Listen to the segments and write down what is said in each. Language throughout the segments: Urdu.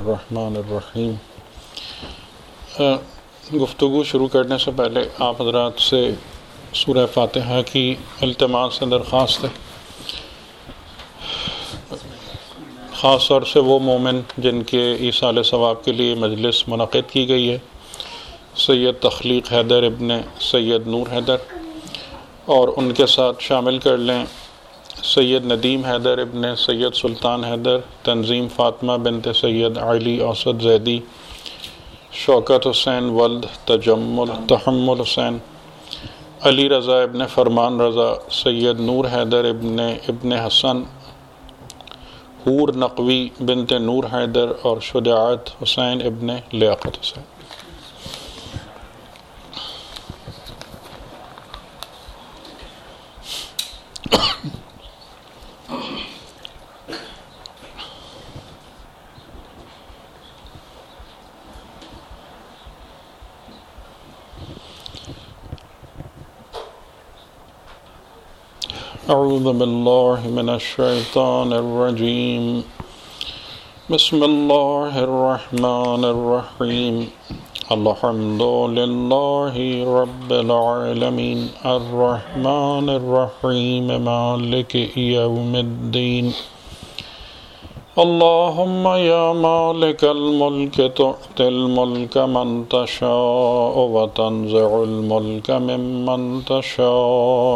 الرحمن الرحیم۔ گفتگو شروع کرنے سے پہلے آپ حضرات سے سورہ فاتحہ کی التماس سے درخواست ہے، خاص طور سے وہ مومن جن کے ایصال ثواب کے لیے مجلس منعقد کی گئی ہے، سید تخلیق حیدر ابن سید نور حیدر، اور ان کے ساتھ شامل کر لیں سید ندیم حیدر ابن سید سلطان حیدر، تنظیم فاطمہ بنت سید علی اوسط زیدی، شوکت حسین ولد تحمل حسین، علی رضا ابن فرمان رضا، سید نور حیدر ابن حسن، حور نقوی بنت نور حیدر، اور شجاعت حسین ابن لیاقت حسین۔ اعوذ باللہ من الشیطان الرجیم، بسم اللہ الرحمن الرحیم، الحمد للہ رب العالمین، الرحمن الرحیم، مالک یوم الدین، اللہم یا مالک الملک تؤتی الملک من تشاء وتنزع الملک ممن تشاء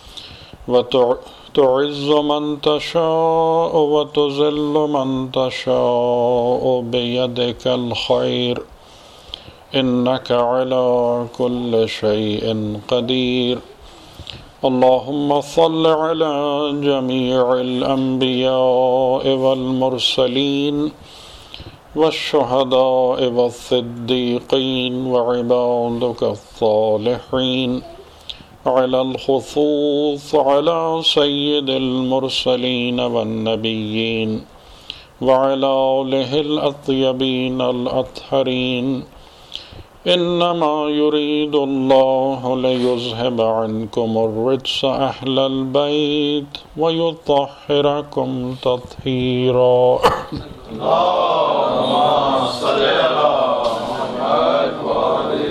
وتعز من تشاء وتذل من تشاء بيدك الخير إنك على كل شيء قدير، اللهم صل على جميع الأنبياء والمرسلين والشهداء والصديقين وعبادك الصالحين، على الخصوص على سيد المرسلين والنبيين وعلى آله الأطيبين الأطهرين، إنما يريد الله ليذهب عنكم الرجس أهل البيت ويطهركم تطهيرا۔ اللهم صل على محمد وآل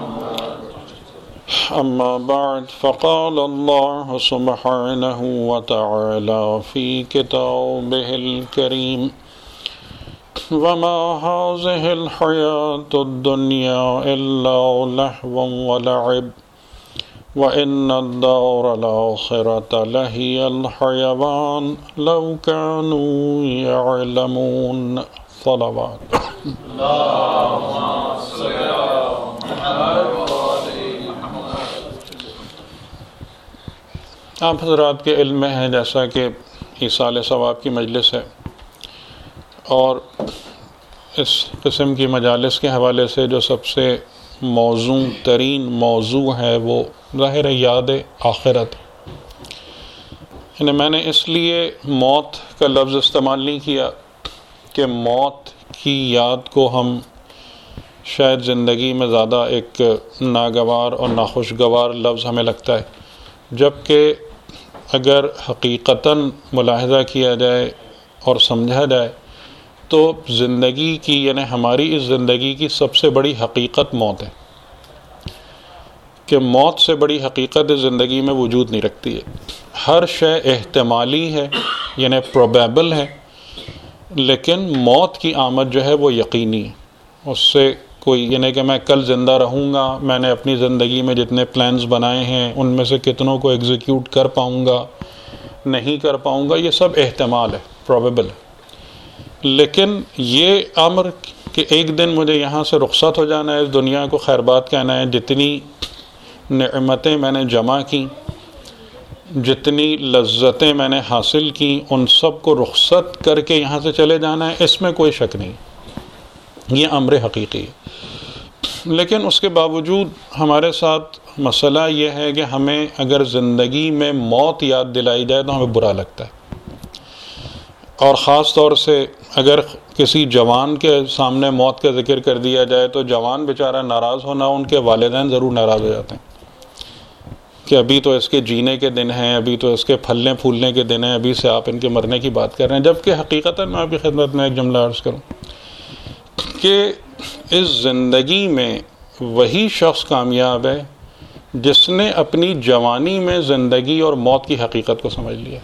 اما بعد، فقال اللہ سبحانہ وتعالی فی کتابہ الکریم، وما هذه الحیاة الدنیا الا لہو ولعب وإن الدار الآخرة لہی الحیوان لو كانوا يعلمون۔ صلوات۔ اللہم صل علی محمد۔ آپ حضرات کے علم میں ہے جیسا کہ ایصال ثواب کی مجلس ہے، اور اس قسم کی مجالس کے حوالے سے جو سب سے موزوں ترین موضوع ہے وہ ظاہر ہے یاد آخرت۔ یعنی میں نے اس لیے موت کا لفظ استعمال نہیں کیا کہ موت کی یاد کو ہم شاید زندگی میں زیادہ ایک ناگوار اور ناخوشگوار لفظ ہمیں لگتا ہے، جبکہ اگر حقیقتاً ملاحظہ کیا جائے اور سمجھا جائے تو زندگی کی، یعنی ہماری اس زندگی کی سب سے بڑی حقیقت موت ہے، کہ موت سے بڑی حقیقت اس زندگی میں وجود نہیں رکھتی ہے۔ ہر شے احتمالی ہے، یعنی پروبیبل ہے، لیکن موت کی آمد جو ہے وہ یقینی ہے۔ اس سے کوئی یعنی کہ میں کل زندہ رہوں گا، میں نے اپنی زندگی میں جتنے پلانز بنائے ہیں ان میں سے کتنوں کو ایگزیکیوٹ کر پاؤں گا، نہیں کر پاؤں گا، یہ سب احتمال ہے، پروبیبل ہے۔ لیکن یہ امر کہ ایک دن مجھے یہاں سے رخصت ہو جانا ہے، اس دنیا کو خیر بات کہنا ہے، جتنی نعمتیں میں نے جمع کی، جتنی لذتیں میں نے حاصل کی، ان سب کو رخصت کر کے یہاں سے چلے جانا ہے، اس میں کوئی شک نہیں، یہ امر حقیقی ہے۔ لیکن اس کے باوجود ہمارے ساتھ مسئلہ یہ ہے کہ ہمیں اگر زندگی میں موت یاد دلائی جائے تو ہمیں برا لگتا ہے، اور خاص طور سے اگر کسی جوان کے سامنے موت کا ذکر کر دیا جائے تو جوان بیچارہ ناراض ہونا، ان کے والدین ضرور ناراض ہو جاتے ہیں کہ ابھی تو اس کے جینے کے دن ہیں، ابھی تو اس کے پھلنے پھولنے کے دن ہیں، ابھی سے آپ ان کے مرنے کی بات کر رہے ہیں، جبکہ حقیقتاً میں آپ کی خدمت میں ایک جملہ عرض کروں کہ اس زندگی میں وہی شخص کامیاب ہے جس نے اپنی جوانی میں زندگی اور موت کی حقیقت کو سمجھ لیا.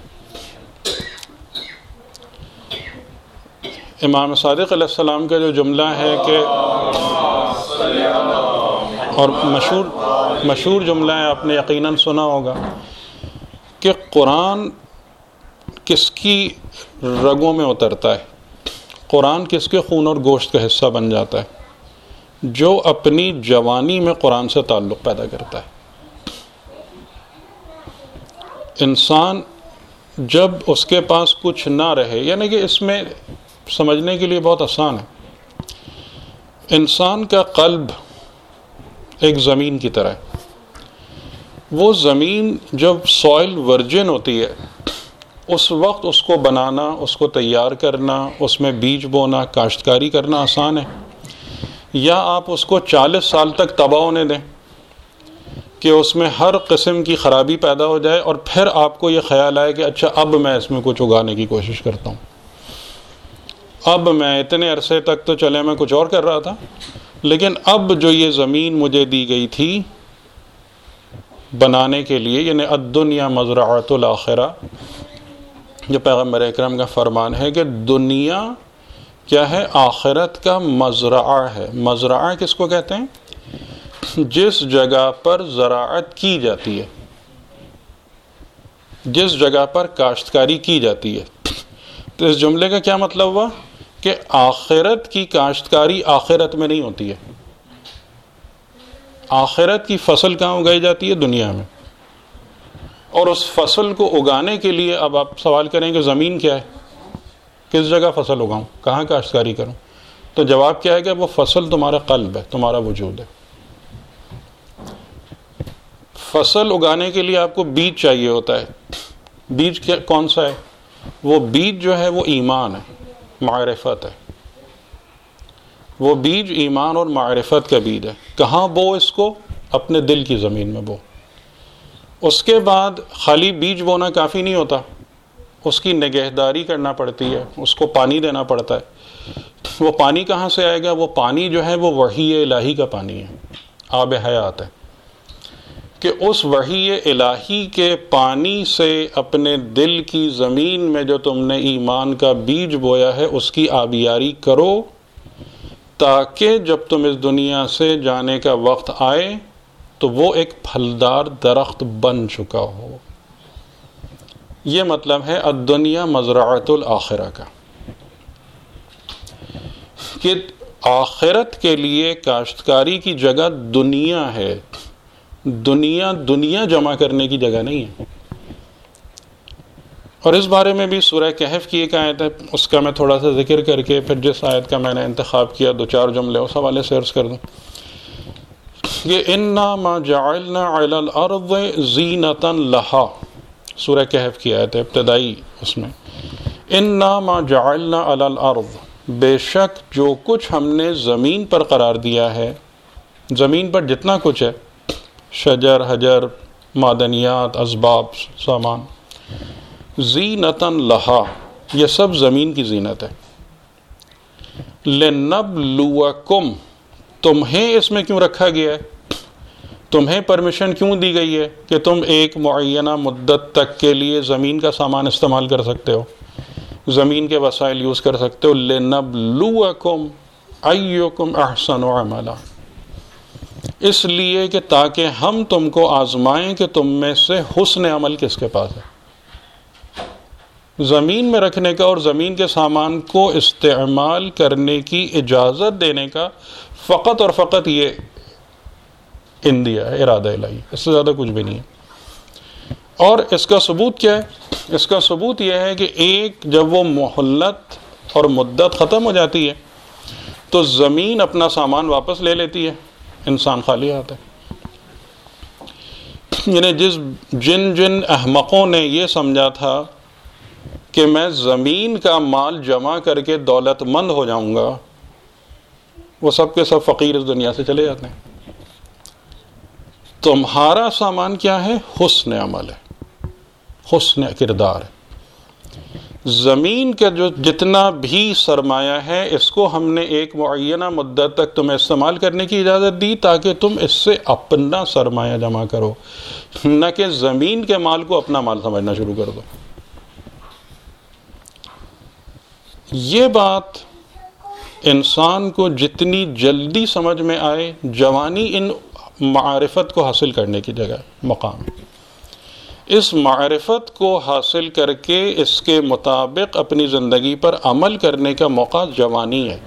امام صادق علیہ السلام کا جو جملہ ہے کہ اور مشہور جملہ ہے، آپ نے یقیناً سنا ہوگا کہ قرآن کس کی رگوں میں اترتا ہے، قرآن کس کے خون اور گوشت کا حصہ بن جاتا ہے؟ جو اپنی جوانی میں قرآن سے تعلق پیدا کرتا ہے. انسان جب اس کے پاس کچھ نہ رہے، یعنی کہ اس میں سمجھنے کے لیے بہت آسان ہے. انسان کا قلب ایک زمین کی طرح ہے. وہ زمین جب سوائل ورجن ہوتی ہے اس وقت اس کو بنانا، اس کو تیار کرنا، اس میں بیج بونا، کاشتکاری کرنا آسان ہے. یا آپ اس کو 40 سال تک تباہ ہونے دیں کہ اس میں ہر قسم کی خرابی پیدا ہو جائے اور پھر آپ کو یہ خیال آئے کہ اچھا اب میں اس میں کچھ اگانے کی کوشش کرتا ہوں. اب میں اتنے عرصے تک تو چلے میں کچھ اور کر رہا تھا، لیکن اب جو یہ زمین مجھے دی گئی تھی بنانے کے لیے، یعنی الدنیا مزرعۃ الآخرہ، جو پیغمبر اکرم کا فرمان ہے کہ دنیا کیا ہے؟ آخرت کا مزرعہ ہے. مزرعہ کس کو کہتے ہیں؟ جس جگہ پر زراعت کی جاتی ہے، جس جگہ پر کاشتکاری کی جاتی ہے. تو اس جملے کا کیا مطلب ہوا کہ آخرت کی کاشتکاری آخرت میں نہیں ہوتی ہے. آخرت کی فصل کہاں اگائی جاتی ہے؟ دنیا میں. اور اس فصل کو اگانے کے لیے اب آپ سوال کریں کہ زمین کیا ہے، کس جگہ فصل اگاؤں، کہاں کاشتکاری کروں؟ تو جواب کیا ہے کہ وہ فصل تمہارا قلب ہے، تمہارا وجود ہے. فصل اگانے کے لیے آپ کو بیج چاہیے ہوتا ہے. بیج کون سا ہے؟ وہ بیج جو ہے وہ ایمان ہے، معرفت ہے. وہ بیج ایمان اور معرفت کا بیج ہے. کہاں بو اس کو؟ اپنے دل کی زمین میں بو. اس کے بعد خالی بیج بونا کافی نہیں ہوتا، اس کی نگہداری کرنا پڑتی ہے، اس کو پانی دینا پڑتا ہے. وہ پانی کہاں سے آئے گا؟ وہ پانی جو ہے وہ وحی الہی کا پانی ہے، آب حیات ہے. کہ اس وحی الہی کے پانی سے اپنے دل کی زمین میں جو تم نے ایمان کا بیج بویا ہے اس کی آبیاری کرو، تاکہ جب تم اس دنیا سے جانے کا وقت آئے تو وہ ایک پھلدار درخت بن چکا ہو. یہ مطلب ہے الدنیا مزرعۃ الآخرہ کا، کہ آخرت کے لیے کاشتکاری کی جگہ دنیا ہے. دنیا جمع کرنے کی جگہ نہیں ہے. اور اس بارے میں بھی سورہ کہف کی ایک آیت ہے، اس کا میں تھوڑا سا ذکر کر کے پھر جس آیت کا میں نے انتخاب کیا 2-4 جملے اس حوالے سے عرض کر دوں. یہ انا ما جعلنا علی الارض زینۃ لہا، سورہ کہف کی آیت ہے ابتدائی. اس میں انا ما جعلنا علی الارض، بے شک جو کچھ ہم نے زمین پر قرار دیا ہے، زمین پر جتنا کچھ ہے، شجر، حجر، معدنیات، اسباب، سامان، زینتاً لہا، یہ سب زمین کی زینت ہے. لنبلوکم، تمہیں اس میں کیوں رکھا گیا ہے؟ تمہیں پرمیشن کیوں دی گئی ہے کہ تم ایک معینہ مدت تک کے لیے زمین کا سامان استعمال کر سکتے ہو، زمین کے وسائل یوز کر سکتے ہو؟ لنبلوکم ایکم احسن عملا، اس لیے کہ تاکہ ہم تم کو آزمائیں کہ تم میں سے حسن عمل کس کے پاس ہے. زمین میں رکھنے کا اور زمین کے سامان کو استعمال کرنے کی اجازت دینے کا فقط اور فقط یہ اندیا ہے، ارادہ الہی، اس سے زیادہ کچھ بھی نہیں ہے. اور اس کا ثبوت کیا ہے؟ اس کا ثبوت یہ ہے کہ ایک جب وہ مہلت اور مدت ختم ہو جاتی ہے تو زمین اپنا سامان واپس لے لیتی ہے، انسان خالی ہاتھ ہے. یعنی جن احمقوں نے یہ سمجھا تھا کہ میں زمین کا مال جمع کر کے دولت مند ہو جاؤں گا، وہ سب کے سب فقیر اس دنیا سے چلے جاتے ہیں. تمہارا سامان کیا ہے؟ حسن عمل ہے، حسن کردار ہے. زمین کا جو جتنا بھی سرمایہ ہے اس کو ہم نے ایک معینہ مدت تک تمہیں استعمال کرنے کی اجازت دی تاکہ تم اس سے اپنا سرمایہ جمع کرو، نہ کہ زمین کے مال کو اپنا مال سمجھنا شروع کر دو۔ یہ بات انسان کو جتنی جلدی سمجھ میں آئے، جوانی ان معرفت کو حاصل کرنے کی جگہ مقام، اس معرفت کو حاصل کر کے اس کے مطابق اپنی زندگی پر عمل کرنے کا موقع جوانی ہے۔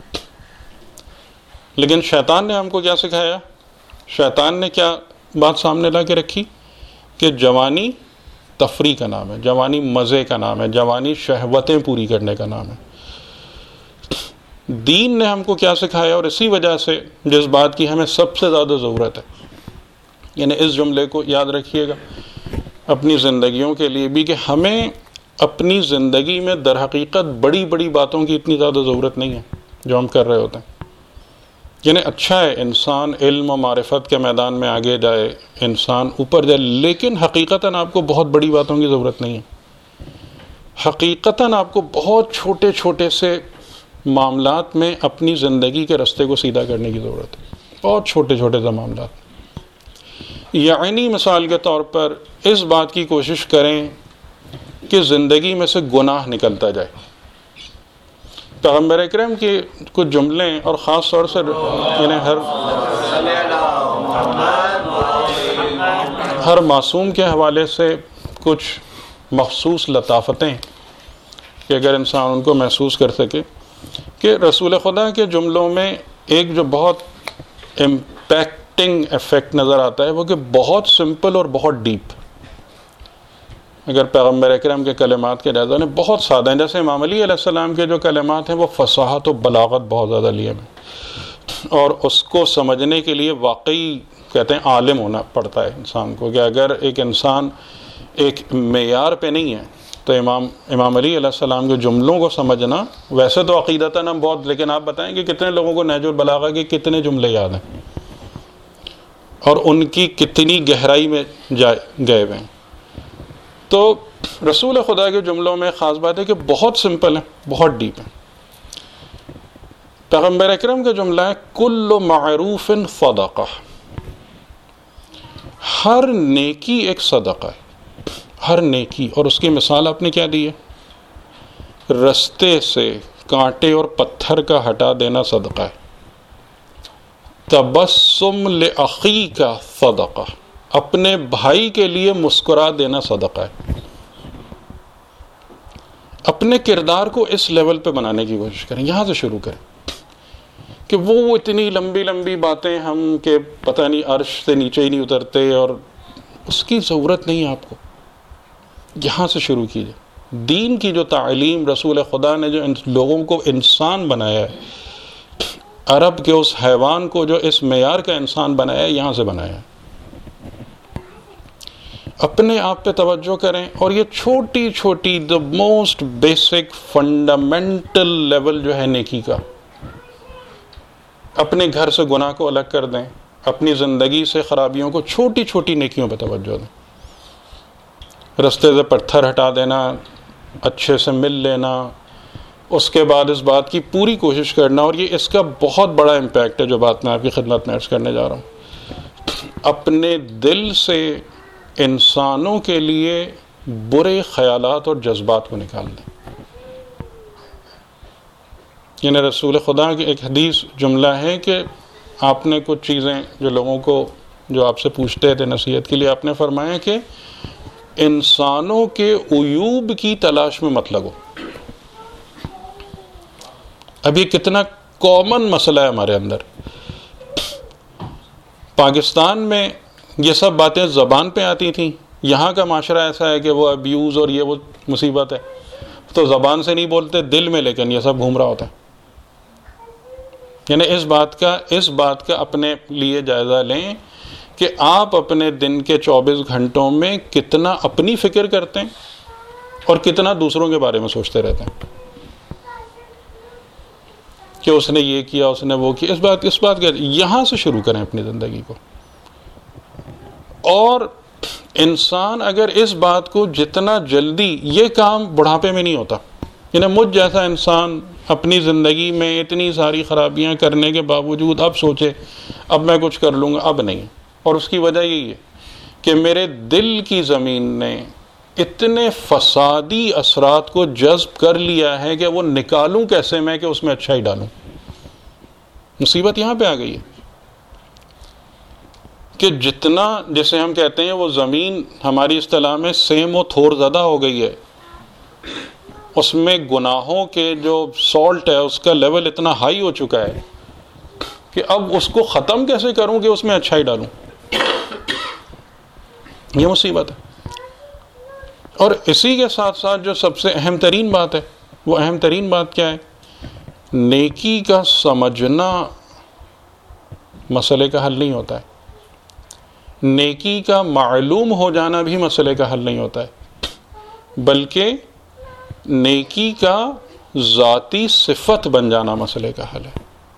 لیکن شیطان نے ہم کو کیا سکھایا؟ شیطان نے کیا بات سامنے لا کے رکھی کہ جوانی تفریح کا نام ہے، جوانی مزے کا نام ہے، جوانی شہوتیں پوری کرنے کا نام ہے۔ دین نے ہم کو کیا سکھایا؟ اور اسی وجہ سے جس بات کی ہمیں سب سے زیادہ ضرورت ہے، یعنی اس جملے کو یاد رکھیے گا اپنی زندگیوں کے لیے بھی، کہ ہمیں اپنی زندگی میں در حقیقت بڑی بڑی باتوں کی اتنی زیادہ ضرورت نہیں ہے جو ہم کر رہے ہوتے ہیں۔ یعنی اچھا ہے انسان علم و معرفت کے میدان میں آگے جائے، انسان اوپر جائے، لیکن حقیقتاً آپ کو بہت بڑی باتوں کی ضرورت نہیں ہے۔ حقیقتاً آپ کو بہت چھوٹے چھوٹے سے معاملات میں اپنی زندگی کے رستے کو سیدھا کرنے کی ضرورت ہے، بہت چھوٹے چھوٹے سے معاملات۔ یعنی مثال کے طور پر اس بات کی کوشش کریں کہ زندگی میں سے گناہ نکلتا جائے۔ پیغمبر اکرم کے کچھ جملے اور خاص طور سے یعنی ہر معصوم کے حوالے سے کچھ مخصوص لطافتیں کہ اگر انسان ان کو محسوس کر سکے، کہ رسول خدا کے جملوں میں ایک جو بہت امپیکٹنگ ایفیکٹ نظر آتا ہے وہ کہ بہت سمپل اور بہت ڈیپ۔ اگر پیغمبر اکرم کے کلمات کے جائزہ نے بہت سادہ ہیں، جیسے امام علی علیہ السلام کے جو کلمات ہیں وہ فصاحت و بلاغت بہت زیادہ لیے ہیں، اور اس کو سمجھنے کے لیے واقعی کہتے ہیں عالم ہونا پڑتا ہے انسان کو، کہ اگر ایک انسان ایک معیار پہ نہیں ہے تو امام علی علیہ السلام کے جملوں کو سمجھنا، ویسے تو عقیدتاً ہم بہت، لیکن آپ بتائیں کہ کتنے لوگوں کو نہج البلاغہ کے کتنے جملے یاد ہیں اور ان کی کتنی گہرائی میں گئے ہوئے ہیں۔ تو رسول خدا کے جملوں میں خاص بات ہے کہ بہت سمپل ہیں، بہت ڈیپ ہیں۔ پیغمبر اکرم کا جملہ ہے کل معروف صدقہ، ہر نیکی ایک صدقہ ہے، ہر نیکی۔ اور اس کی مثال آپ نے کیا دی ہے؟ رستے سے کانٹے اور پتھر کا ہٹا دینا صدقہ ہے۔ تبسم لأخیک صدقہ، اپنے بھائی کے لیے مسکرا دینا صدقہ ہے۔ اپنے کردار کو اس لیول پہ بنانے کی کوشش کریں، یہاں سے شروع کریں کہ وہ اتنی لمبی لمبی باتیں ہم کہ پتہ نہیں عرش سے نیچے ہی نہیں اترتے، اور اس کی ضرورت نہیں ہے آپ کو۔ یہاں سے شروع کیجئے۔ دین کی جو تعلیم رسول خدا نے جو لوگوں کو انسان بنایا ہے، عرب کے اس حیوان کو جو اس معیار کا انسان بنایا ہے، یہاں سے بنایا ہے۔ اپنے آپ پہ توجہ کریں، اور یہ چھوٹی چھوٹی the most basic fundamental level جو ہے نیکی کا، اپنے گھر سے گناہ کو الگ کر دیں، اپنی زندگی سے خرابیوں کو، چھوٹی چھوٹی نیکیوں پہ توجہ دیں۔ رستے سے پتھر ہٹا دینا، اچھے سے مل لینا، اس کے بعد اس بات کی پوری کوشش کرنا، اور یہ اس کا بہت بڑا امپیکٹ ہے جو بات میں آپ کی خدمت میں عرض کرنے جا رہا ہوں۔ اپنے دل سے انسانوں کے لیے برے خیالات اور جذبات کو نکال دیں۔ یعنی رسول خدا کی ایک حدیث جملہ ہے کہ آپ نے کچھ چیزیں جو لوگوں کو جو آپ سے پوچھتے تھے نصیحت کے لیے، آپ نے فرمایا کہ انسانوں کے عیوب کی تلاش میں مت لگو۔ اب یہ کتنا کامن مسئلہ ہے ہمارے اندر۔ پاکستان میں یہ سب باتیں زبان پہ آتی تھیں، یہاں کا معاشرہ ایسا ہے کہ وہ ابیوز اور یہ وہ مصیبت ہے، تو زبان سے نہیں بولتے، دل میں لیکن یہ سب گھوم رہا ہوتا ہے۔ یعنی اس بات کا اپنے لیے جائزہ لیں کہ آپ اپنے دن کے 24 گھنٹوں میں کتنا اپنی فکر کرتے ہیں اور کتنا دوسروں کے بارے میں سوچتے رہتے ہیں کہ اس نے یہ کیا، اس نے وہ کیا۔ اس بات کا یہاں سے شروع کریں اپنی زندگی کو۔ اور انسان اگر اس بات کو جتنا جلدی، یہ کام بڑھاپے میں نہیں ہوتا، یعنی مجھ جیسا انسان اپنی زندگی میں اتنی ساری خرابیاں کرنے کے باوجود اب سوچے اب میں کچھ کر لوں گا، اب نہیں. اور اس کی وجہ یہی ہے کہ میرے دل کی زمین نے اتنے فسادی اثرات کو جذب کر لیا ہے کہ وہ نکالوں کیسے میں کہ اس میں اچھا ہی ڈالوں. مصیبت یہاں پہ آ گئی ہے کہ جتنا جیسے ہم کہتے ہیں وہ زمین ہماری اصطلاح میں سیم و تھور زدہ ہو گئی ہے، اس میں گناہوں کے جو سالٹ ہے اس کا لیول اتنا ہائی ہو چکا ہے کہ اب اس کو ختم کیسے کروں کہ اس میں اچھا ہی ڈالوں. یہ مصیبت ہے. اور اسی کے ساتھ ساتھ جو سب سے اہم ترین بات ہے، وہ اہم ترین بات کیا ہے؟ نیکی کا سمجھنا مسئلے کا حل نہیں ہوتا ہے. نیکی کا معلوم ہو جانا بھی مسئلے کا حل نہیں ہوتا ہے، بلکہ نیکی کا ذاتی صفت بن جانا مسئلے کا حل ہے.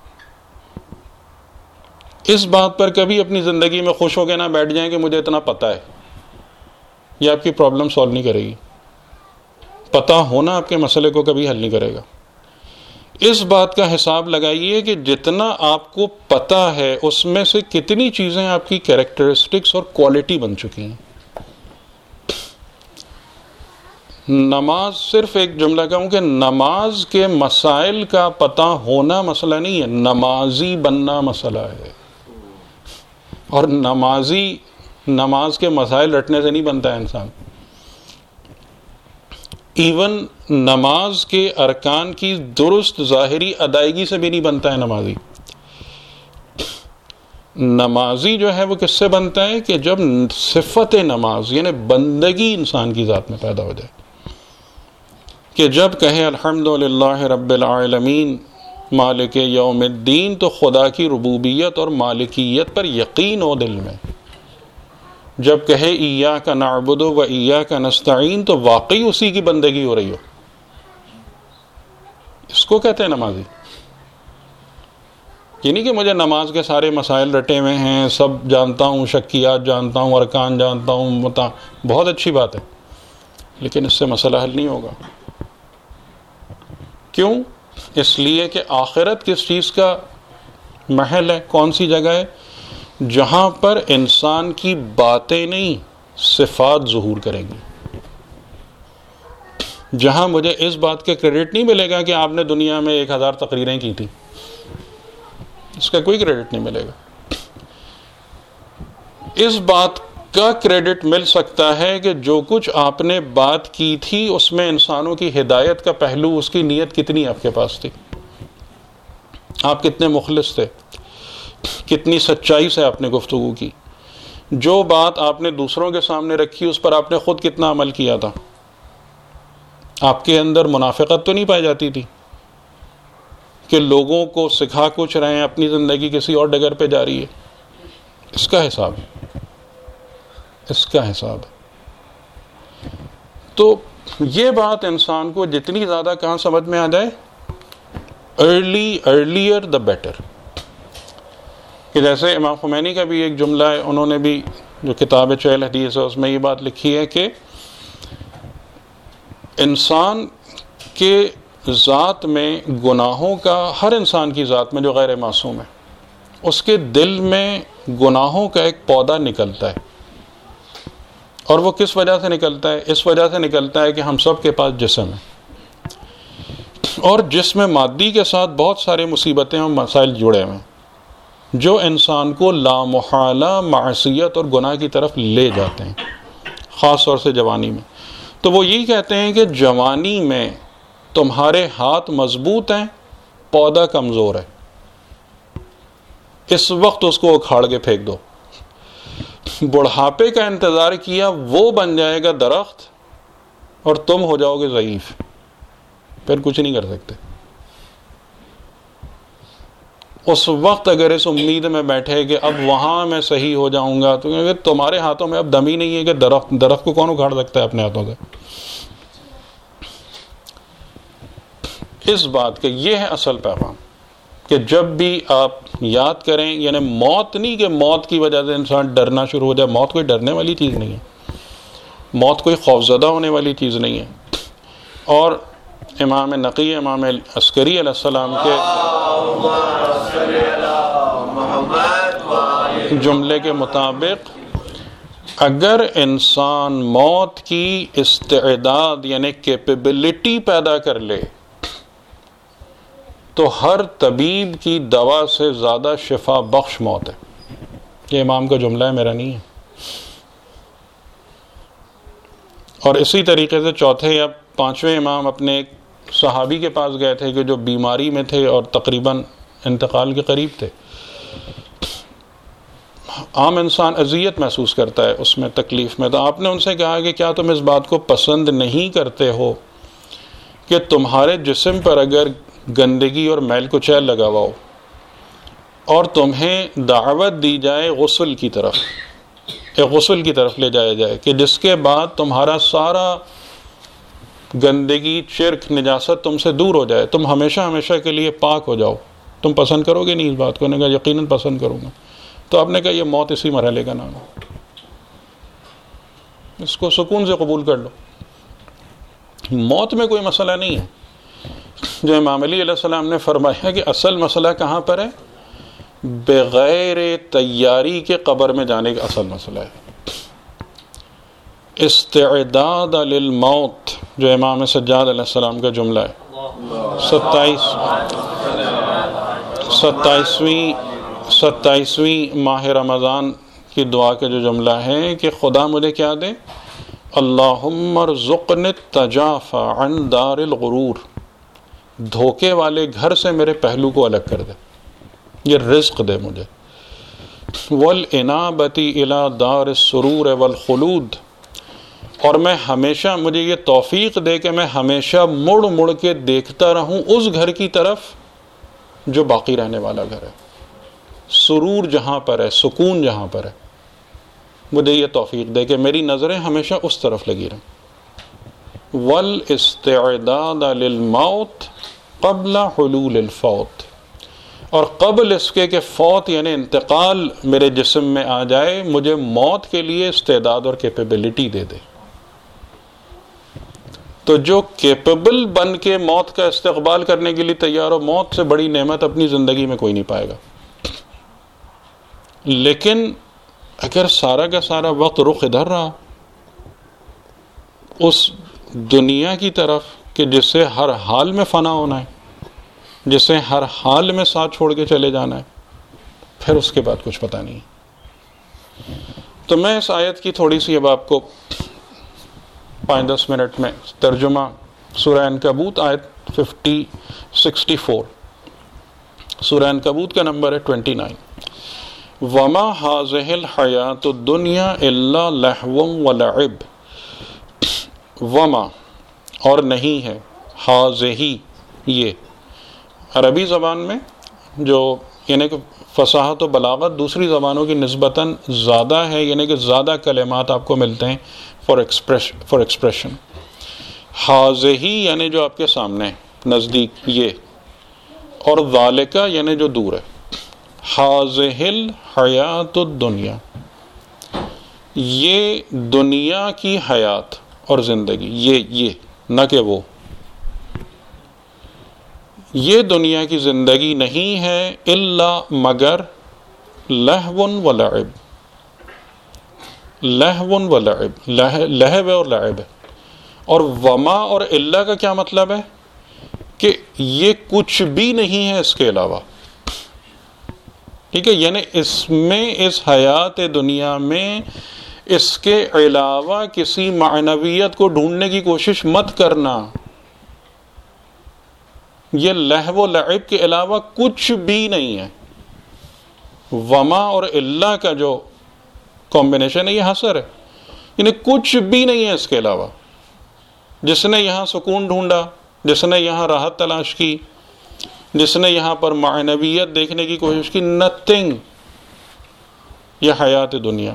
اس بات پر کبھی اپنی زندگی میں خوش ہو کے نہ بیٹھ جائیں کہ مجھے اتنا پتہ ہے. یہ آپ کی پرابلم سالو نہیں کرے گی. پتہ ہونا آپ کے مسئلے کو کبھی حل نہیں کرے گا. اس بات کا حساب لگائیے کہ جتنا آپ کو پتہ ہے اس میں سے کتنی چیزیں آپ کی کیریکٹرسٹکس اور کوالٹی بن چکی ہیں. نماز، صرف ایک جملہ کہوں کہ نماز کے مسائل کا پتہ ہونا مسئلہ نہیں ہے، نمازی بننا مسئلہ ہے. اور نماز کے مسائل رٹنے سے نہیں بنتا ہے انسان. ایون نماز کے ارکان کی درست ظاہری ادائیگی سے بھی نہیں بنتا ہے نمازی. نمازی جو ہے وہ کس سے بنتا ہے کہ جب صفت نماز یعنی بندگی انسان کی ذات میں پیدا ہو جائے، کہ جب کہے الحمدللہ رب العالمین مالک یوم الدین، تو خدا کی ربوبیت اور مالکیت پر یقین ہو دل میں. جب کہے ایاک نعبد و ایاک نستعین، تو واقعی اسی کی بندگی ہو رہی ہو. اس کو کہتے ہیں نمازی. یہ نہیں کہ مجھے نماز کے سارے مسائل رٹے ہوئے ہیں، سب جانتا ہوں، شکیات جانتا ہوں، ارکان جانتا ہوں، بہت اچھی بات ہے، لیکن اس سے مسئلہ حل نہیں ہوگا. کیوں؟ اس لیے کہ آخرت کس چیز کا محل ہے، کون سی جگہ ہے؟ جہاں پر انسان کی باتیں نہیں صفات ظہور کریں گی. جہاں مجھے اس بات کا کریڈٹ نہیں ملے گا کہ آپ نے دنیا میں 1000 تقریریں کی تھیں، اس کا کوئی کریڈٹ نہیں ملے گا. اس بات کا کریڈٹ مل سکتا ہے کہ جو کچھ آپ نے بات کی تھی اس میں انسانوں کی ہدایت کا پہلو، اس کی نیت کتنی آپ کے پاس تھی، آپ کتنے مخلص تھے، کتنی سچائی سے آپ نے گفتگو کی. جو بات آپ نے دوسروں کے سامنے رکھی اس پر آپ نے خود کتنا عمل کیا تھا. آپ کے اندر منافقت تو نہیں پائی جاتی تھی کہ لوگوں کو سکھا کچھ رہے ہیں، اپنی زندگی کسی اور ڈگر پہ جا رہی ہے. اس کا حساب تو یہ بات انسان کو جتنی زیادہ کہاں سمجھ میں آ جائے، ارلیئر دا بیٹر. کہ جیسے امام خمینی کا بھی ایک جملہ ہے، انہوں نے بھی جو کتاب چہل حدیث ہے اس میں یہ بات لکھی ہے کہ انسان کے ذات میں گناہوں کا، ہر انسان کی ذات میں جو غیر معصوم ہے، اس کے دل میں گناہوں کا ایک پودا نکلتا ہے. اور وہ کس وجہ سے نکلتا ہے؟ اس وجہ سے نکلتا ہے کہ ہم سب کے پاس جسم ہے، اور جسم مادی کے ساتھ بہت سارے مصیبتیں اور مسائل جڑے ہوئے ہیں جو انسان کو لامحالہ معصیت اور گناہ کی طرف لے جاتے ہیں، خاص طور سے جوانی میں. تو وہ یہی کہتے ہیں کہ جوانی میں تمہارے ہاتھ مضبوط ہیں، پودا کمزور ہے، اس وقت اس کو اکھاڑ کے پھینک دو. بڑھاپے کا انتظار کیا، وہ بن جائے گا درخت اور تم ہو جاؤ گے ضعیف، پھر کچھ نہیں کر سکتے. اس وقت اگر اس امید میں بیٹھے کہ اب وہاں میں صحیح ہو جاؤں گا، تو تمہارے ہاتھوں میں اب دم ہی نہیں ہے کہ درخت کو کون اکھاڑ سکتا ہے اپنے ہاتھوں سے. اس بات کا یہ ہے اصل پیغام کہ جب بھی آپ یاد کریں، یعنی موت نہیں کہ موت کی وجہ سے انسان ڈرنا شروع ہو جائے. موت کوئی ڈرنے والی چیز نہیں ہے، موت کوئی خوفزدہ ہونے والی چیز نہیں ہے. اور امام نقی امام عسکری علیہ السلام کے جملے کے مطابق اگر انسان موت کی استعداد یعنی کیپیبلٹی پیدا کر لے تو ہر طبیب کی دوا سے زیادہ شفا بخش موت ہے. یہ امام کا جملہ ہے، میرا نہیں ہے. اور اسی طریقے سے چوتھے یا پانچویں امام اپنے ایک صحابی کے پاس گئے تھے کہ جو بیماری میں تھے اور تقریباً انتقال کے قریب تھے. عام انسان اذیت محسوس کرتا ہے اس میں، تکلیف میں. تو آپ نے ان سے کہا کہ کیا تم اس بات کو پسند نہیں کرتے ہو کہ تمہارے جسم پر اگر گندگی اور میل کچیل لگا ہوا ہو اور تمہیں دعوت دی جائے غسل کی طرف، ایک غسل کی طرف لے جایا جائے کہ جس کے بعد تمہارا سارا گندگی، چرک، نجاست تم سے دور ہو جائے، تم ہمیشہ ہمیشہ کے لیے پاک ہو جاؤ، تم پسند کرو گے نہیں اس بات کو؟ نے کہا یقیناً پسند کروں گا. تو آپ نے کہا یہ موت اسی مرحلے کا نام ہے، اس کو سکون سے قبول کر لو. موت میں کوئی مسئلہ نہیں ہے. جو امام علی علیہ السلام نے فرمایا کہ اصل مسئلہ کہاں پر ہے؟ بغیر تیاری کے قبر میں جانے کا اصل مسئلہ ہے. استعداد للموت جو امام سجاد علیہ السلام کا جملہ ہے، 27ویں ماہ رمضان کی دعا کا جو جملہ ہے کہ خدا مجھے کیا دے؟ اللہم ارزقنی التجافی عن دار الغرور، دھوکے والے گھر سے میرے پہلو کو الگ کر دے، یہ رزق دے مجھے. والانابتی الی دار السرور والخلود، اور میں ہمیشہ مجھے یہ توفیق دے کہ میں ہمیشہ مڑ مڑ کے دیکھتا رہوں اس گھر کی طرف جو باقی رہنے والا گھر ہے، سرور جہاں پر ہے، سکون جہاں پر ہے. مجھے یہ توفیق دے کہ میری نظریں ہمیشہ اس طرف لگی رہیں. والاستعداد للموت قبل حلول الفوت، اور قبل اس کے کہ فوت یعنی انتقال میرے جسم میں آ جائے، مجھے موت کے لیے استعداد اور کیپیبلٹی دے دے. تو جو کیپیبل بن کے موت کا استقبال کرنے کے لیے تیار ہو، موت سے بڑی نعمت اپنی زندگی میں کوئی نہیں پائے گا. لیکن اگر سارا کا سارا وقت رخ ادھر رہا اس دنیا کی طرف کہ جس سے ہر حال میں فنا ہونا ہے، جسے ہر حال میں ساتھ چھوڑ کے چلے جانا ہے، پھر اس کے بعد کچھ پتہ نہیں. تو میں اس آیت کی تھوڑی سی اب آپ کو 5-10 منٹ میں ترجمہ، سورہ عنکبوت آیت 64، سورہ عنکبوت کا نمبر ہے 29. وما هذه الحیات الدنیا الا لہو ولعب، وما اور نہیں ہے، ہذہ یہ عربی زبان میں جو یعنی کہ فصاحت و بلاغت دوسری زبانوں کی نسبتاً زیادہ ہے، یعنی کہ زیادہ کلمات آپ کو ملتے ہیں فار ایکسپریشن. ہذہ یعنی جو آپ کے سامنے نزدیک، یہ، اور ذالکہ یعنی جو دور ہے. ہذہ الحیات الدنیا، یہ دنیا کی حیات اور زندگی، یہ نہ کہ وہ، یہ دنیا کی زندگی نہیں ہے الا مگر لہو ولعب، لہو ولعب، لہو اور لعب ہے. اور وما اور الا کا کیا مطلب ہے؟ کہ یہ کچھ بھی نہیں ہے اس کے علاوہ. ٹھیک ہے، یعنی اس میں، اس حیات دنیا میں اس کے علاوہ کسی معنویت کو ڈھونڈنے کی کوشش مت کرنا. یہ لہو و لعب کے علاوہ کچھ بھی نہیں ہے. وما اور اللہ کا جو کمبینیشن ہے یہ حصر ہے، یعنی کچھ بھی نہیں ہے اس کے علاوہ. جس نے یہاں سکون ڈھونڈا، جس نے یہاں راحت تلاش کی، جس نے یہاں پر معنویت دیکھنے کی کوشش کی، نتھنگ. یہ حیات دنیا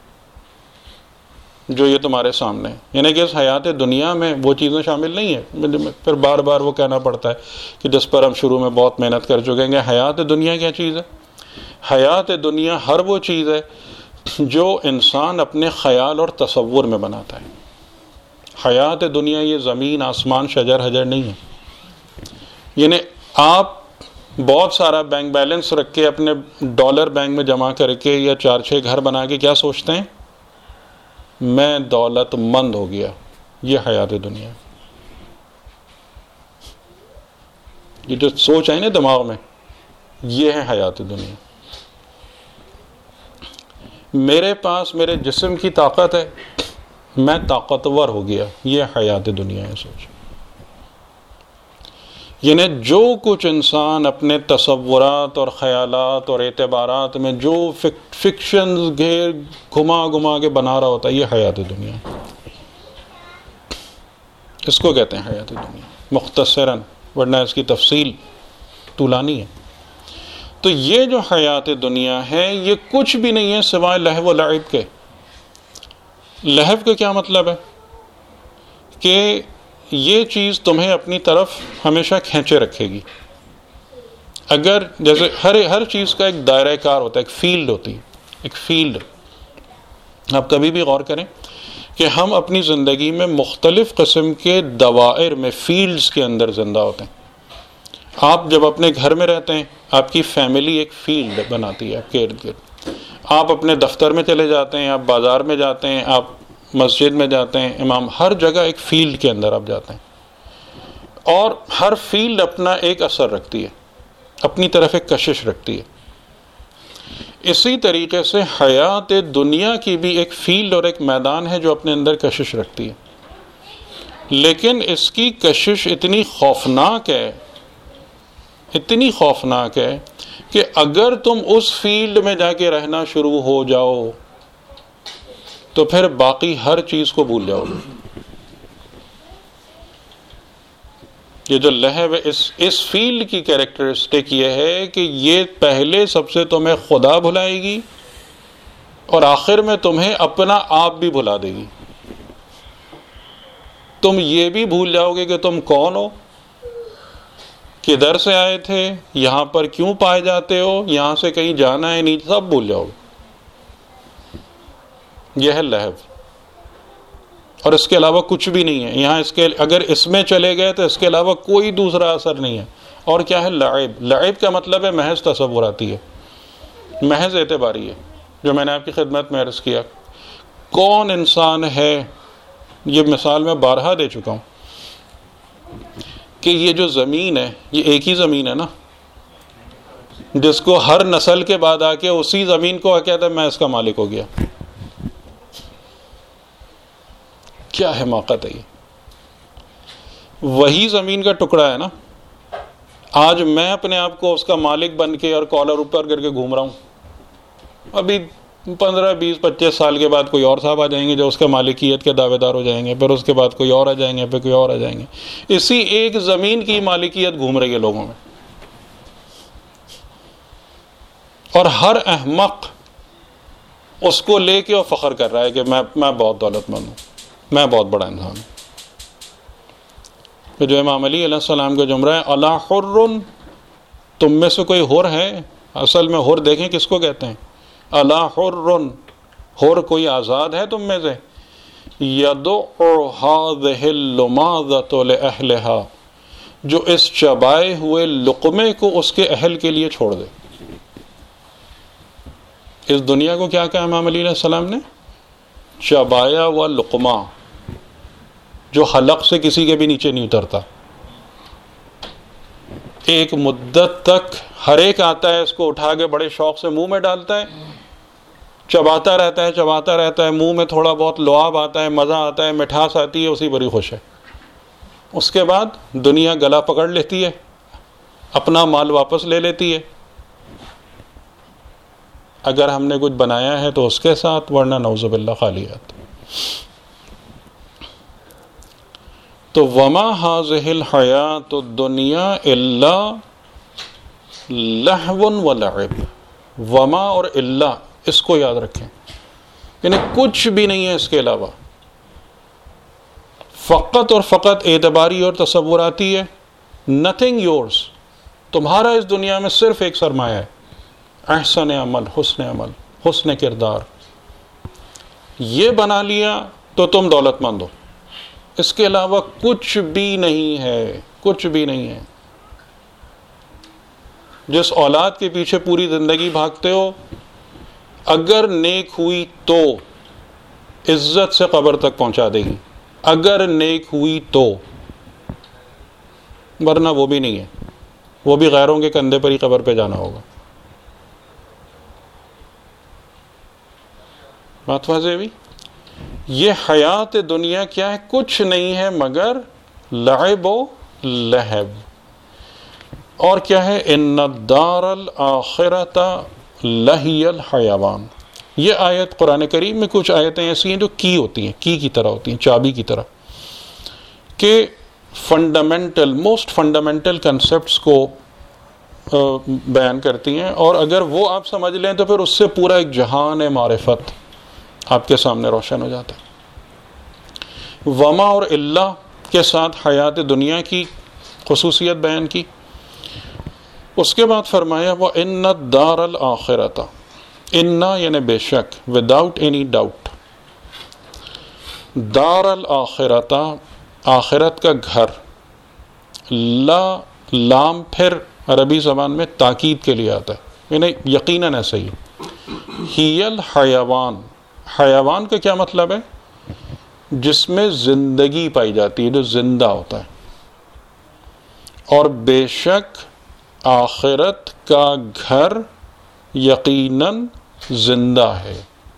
جو یہ تمہارے سامنے ہے، یعنی کہ اس حیات دنیا میں وہ چیزیں شامل نہیں ہیں. پھر بار بار وہ کہنا پڑتا ہے کہ جس پر ہم شروع میں بہت محنت کر چکے ہیں. حیات دنیا کیا چیز ہے؟ حیات دنیا ہر وہ چیز ہے جو انسان اپنے خیال اور تصور میں بناتا ہے. حیات دنیا یہ زمین، آسمان، شجر حجر نہیں ہے. یعنی آپ بہت سارا بینک بیلنس رکھ کے اپنے ڈالر بینک میں جمع کر کے یا 4-6 گھر بنا کے کیا سوچتے ہیں؟ میں دولت مند ہو گیا. یہ حیات دنیا. یہ جو سوچ ہے نا دماغ میں، یہ ہے حیات دنیا. میرے پاس میرے جسم کی طاقت ہے، میں طاقتور ہو گیا. یہ حیات دنیا ہے سوچ. یعنی جو کچھ انسان اپنے تصورات اور خیالات اور اعتبارات میں جو فکشنز گھما گھما کے بنا رہا ہوتا ہے، یہ حیات دنیا. اس کو کہتے ہیں حیات دنیا مختصراً، ورنہ اس کی تفصیل طولانی ہے. تو یہ جو حیات دنیا ہے یہ کچھ بھی نہیں ہے سوائے لہو و لعب کے. لہو کا کیا مطلب ہے؟ کہ یہ چیز تمہیں اپنی طرف ہمیشہ کھینچے رکھے گی. اگر جیسے ہر چیز کا ایک دائرہ کار ہوتا ہے، ایک فیلڈ ہوتی ہے، ایک فیلڈ. آپ کبھی بھی غور کریں کہ ہم اپنی زندگی میں مختلف قسم کے دوائر میں، فیلڈز کے اندر زندہ ہوتے ہیں. آپ جب اپنے گھر میں رہتے ہیں، آپ کی فیملی ایک فیلڈ بناتی ہے آپ کے ارد گرد. آپ اپنے دفتر میں چلے جاتے ہیں، آپ بازار میں جاتے ہیں، آپ مسجد میں جاتے ہیں، امام، ہر جگہ ایک فیلڈ کے اندر آپ جاتے ہیں. اور ہر فیلڈ اپنا ایک اثر رکھتی ہے، اپنی طرف ایک کشش رکھتی ہے. اسی طریقے سے حیات دنیا کی بھی ایک فیلڈ اور ایک میدان ہے جو اپنے اندر کشش رکھتی ہے. لیکن اس کی کشش اتنی خوفناک ہے، اتنی خوفناک ہے کہ اگر تم اس فیلڈ میں جا کے رہنا شروع ہو جاؤ تو پھر باقی ہر چیز کو بھول جاؤ گے. یہ جو لہو ہے، اس فیلڈ کی کیریکٹرسٹک یہ ہے کہ یہ پہلے سب سے تمہیں خدا بھلائے گی اور آخر میں تمہیں اپنا آپ بھی بھلا دے گی. تم یہ بھی بھول جاؤ گے کہ تم کون ہو، کدھر سے آئے تھے، یہاں پر کیوں پائے جاتے ہو، یہاں سے کہیں جانا ہے نہیں، سب بھول جاؤ گے. یہ ہے لہو، اور اس کے علاوہ کچھ بھی نہیں ہے یہاں. اگر اس میں چلے گئے تو اس کے علاوہ کوئی دوسرا اثر نہیں ہے. اور کیا ہے لعب؟ لعب کا مطلب ہے محض تصوراتی ہے، محض اعتباری ہے، جو میں نے آپ کی خدمت میں عرض کیا. کون انسان ہے، یہ مثال میں بارہا دے چکا ہوں، کہ یہ جو زمین ہے یہ ایک ہی زمین ہے نا، جس کو ہر نسل کے بعد آ کے اسی زمین کو کہتا ہے میں اس کا مالک ہو گیا. کیا حماقت ہے یہ. وہی زمین کا ٹکڑا ہے نا. آج میں اپنے آپ کو اس کا مالک بن کے اور کالر اوپر کر کے گھوم رہا ہوں. ابھی 15-20-25 سال کے بعد کوئی اور صاحب آ جائیں گے جو اس کا مالکیت کے دعوے دار ہو جائیں گے، پھر اس کے بعد کوئی اور آ جائیں گے، پھر کوئی اور آ جائیں گے. اسی ایک زمین کی مالکیت گھوم رہی ہے لوگوں میں. اور ہر احمق اس کو لے کے اور فخر کر رہا ہے کہ میں بہت دولت مند ہوں، میں بہت بڑا انسان ہوں. جو امام علی علیہ السلام کا جملہ ہے الا حر، تم میں سے کوئی حر ہے. اصل میں حر دیکھیں کس کو کہتے ہیں، الا حر، حر کوئی آزاد ہے تم میں سے. یدع هذه اللماذة لأهلها، جو اس چبائے ہوئے لقمے کو اس کے اہل کے لیے چھوڑ دے. اس دنیا کو کیا کہا امام علی علیہ السلام نے؟ چبایا ہوا لقمہ، جو حلق سے کسی کے بھی نیچے نہیں اترتا. ایک مدت تک ہر ایک آتا ہے، اس کو اٹھا کے بڑے شوق سے منہ میں ڈالتا ہے، چباتا رہتا ہے، چباتا رہتا ہے، منہ میں تھوڑا بہت لعاب آتا ہے، مزہ آتا ہے، مٹھاس آتی ہے، اسی بڑی خوش ہے. اس کے بعد دنیا گلا پکڑ لیتی ہے، اپنا مال واپس لے لیتی ہے. اگر ہم نے کچھ بنایا ہے تو اس کے ساتھ، ورنہ نعوذ باللہ خالیات. تو وما هذه الحیات الدنیا الا لہو ولعب. وما اور الا، اس کو یاد رکھیں، یعنی کچھ بھی نہیں ہے اس کے علاوہ، فقط اور فقط اعتباری اور تصوراتی ہے. nothing yours. تمہارا اس دنیا میں صرف ایک سرمایہ ہے، احسن عمل، حسن عمل، حسن کردار. یہ بنا لیا تو تم دولت مند ہو. اس کے علاوہ کچھ بھی نہیں ہے، کچھ بھی نہیں ہے. جس اولاد کے پیچھے پوری زندگی بھاگتے ہو، اگر نیک ہوئی تو عزت سے قبر تک پہنچا دے گی، اگر نیک ہوئی تو، ورنہ وہ بھی نہیں ہے، وہ بھی غیروں کے کندھے پر ہی قبر پہ جانا ہوگا۔ بات واضح بھی؟ یہ حیات دنیا کیا ہے؟ کچھ نہیں ہے مگر لعب و لہب۔ اور کیا ہے؟ ان الدار الآخرۃ لہی الحیوان۔ یہ آیت قرآن کریم میں کچھ آیتیں ایسی ہیں جو کی ہوتی ہیں، کی طرح ہوتی ہیں، چابی کی طرح، کہ موسٹ فنڈامنٹل کنسیپٹس کو بیان کرتی ہیں، اور اگر وہ آپ سمجھ لیں تو پھر اس سے پورا ایک جہان معرفت آپ کے سامنے روشن ہو جاتا ہے۔ وما اور اللہ کے ساتھ حیات دنیا کی خصوصیت بیان کی۔ اس کے بعد فرمایا وَإِنَّ الدَّارَ الْآخِرَةَ، اِنَّا یعنی بے شک، وداؤٹ اینی ڈاؤٹ، دار الآخرۃ آخرت کا گھر، لام پھر عربی زبان میں تاکید کے لیے آتا ہے، یعنی یقیناً ایسا ہی۔ ہی الحیوان، حیوان کا کیا مطلب ہے؟ جس میں زندگی پائی جاتی ہے، جو زندہ ہوتا ہے۔ اور بے شک آخرت کا گھر یقیناً زندہ ہے۔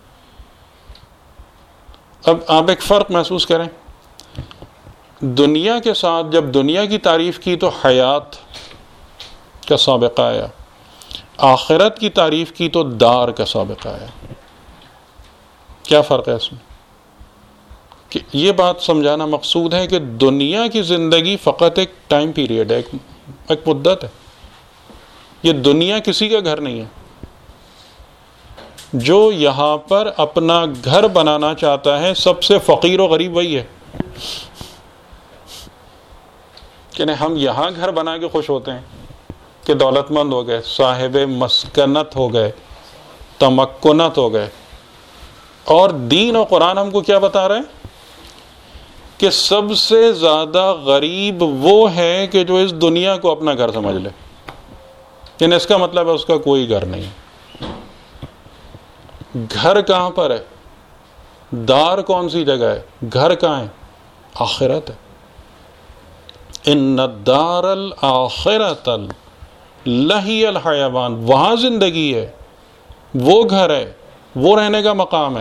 اب آپ ایک فرق محسوس کریں، دنیا کے ساتھ جب دنیا کی تعریف کی تو حیات کا سابقہ آیا، آخرت کی تعریف کی تو دار کا سابقہ آیا۔ کیا فرق ہے اس میں؟ کہ یہ بات سمجھانا مقصود ہے کہ دنیا کی زندگی فقط ایک ٹائم پیریڈ ہے، ایک مدت ہے۔ یہ دنیا کسی کا گھر نہیں ہے۔ جو یہاں پر اپنا گھر بنانا چاہتا ہے سب سے فقیر و غریب وہی ہے، کہ ہم یہاں گھر بنا کے خوش ہوتے ہیں کہ دولت مند ہو گئے، صاحب مسکنت ہو گئے، تمکنت ہو گئے۔ اور دین و قرآن ہم کو کیا بتا رہے ہیں کہ سب سے زیادہ غریب وہ ہے کہ جو اس دنیا کو اپنا گھر سمجھ لے، یعنی اس کا مطلب ہے اس کا کوئی گھر نہیں۔ گھر کہاں پر ہے؟ دار کون سی جگہ ہے؟ گھر کہاں ہے؟ آخرت ہے۔ ان الدار الآخرۃ لہی الحیوان، وہاں زندگی ہے، وہ گھر ہے، وہ رہنے کا مقام ہے۔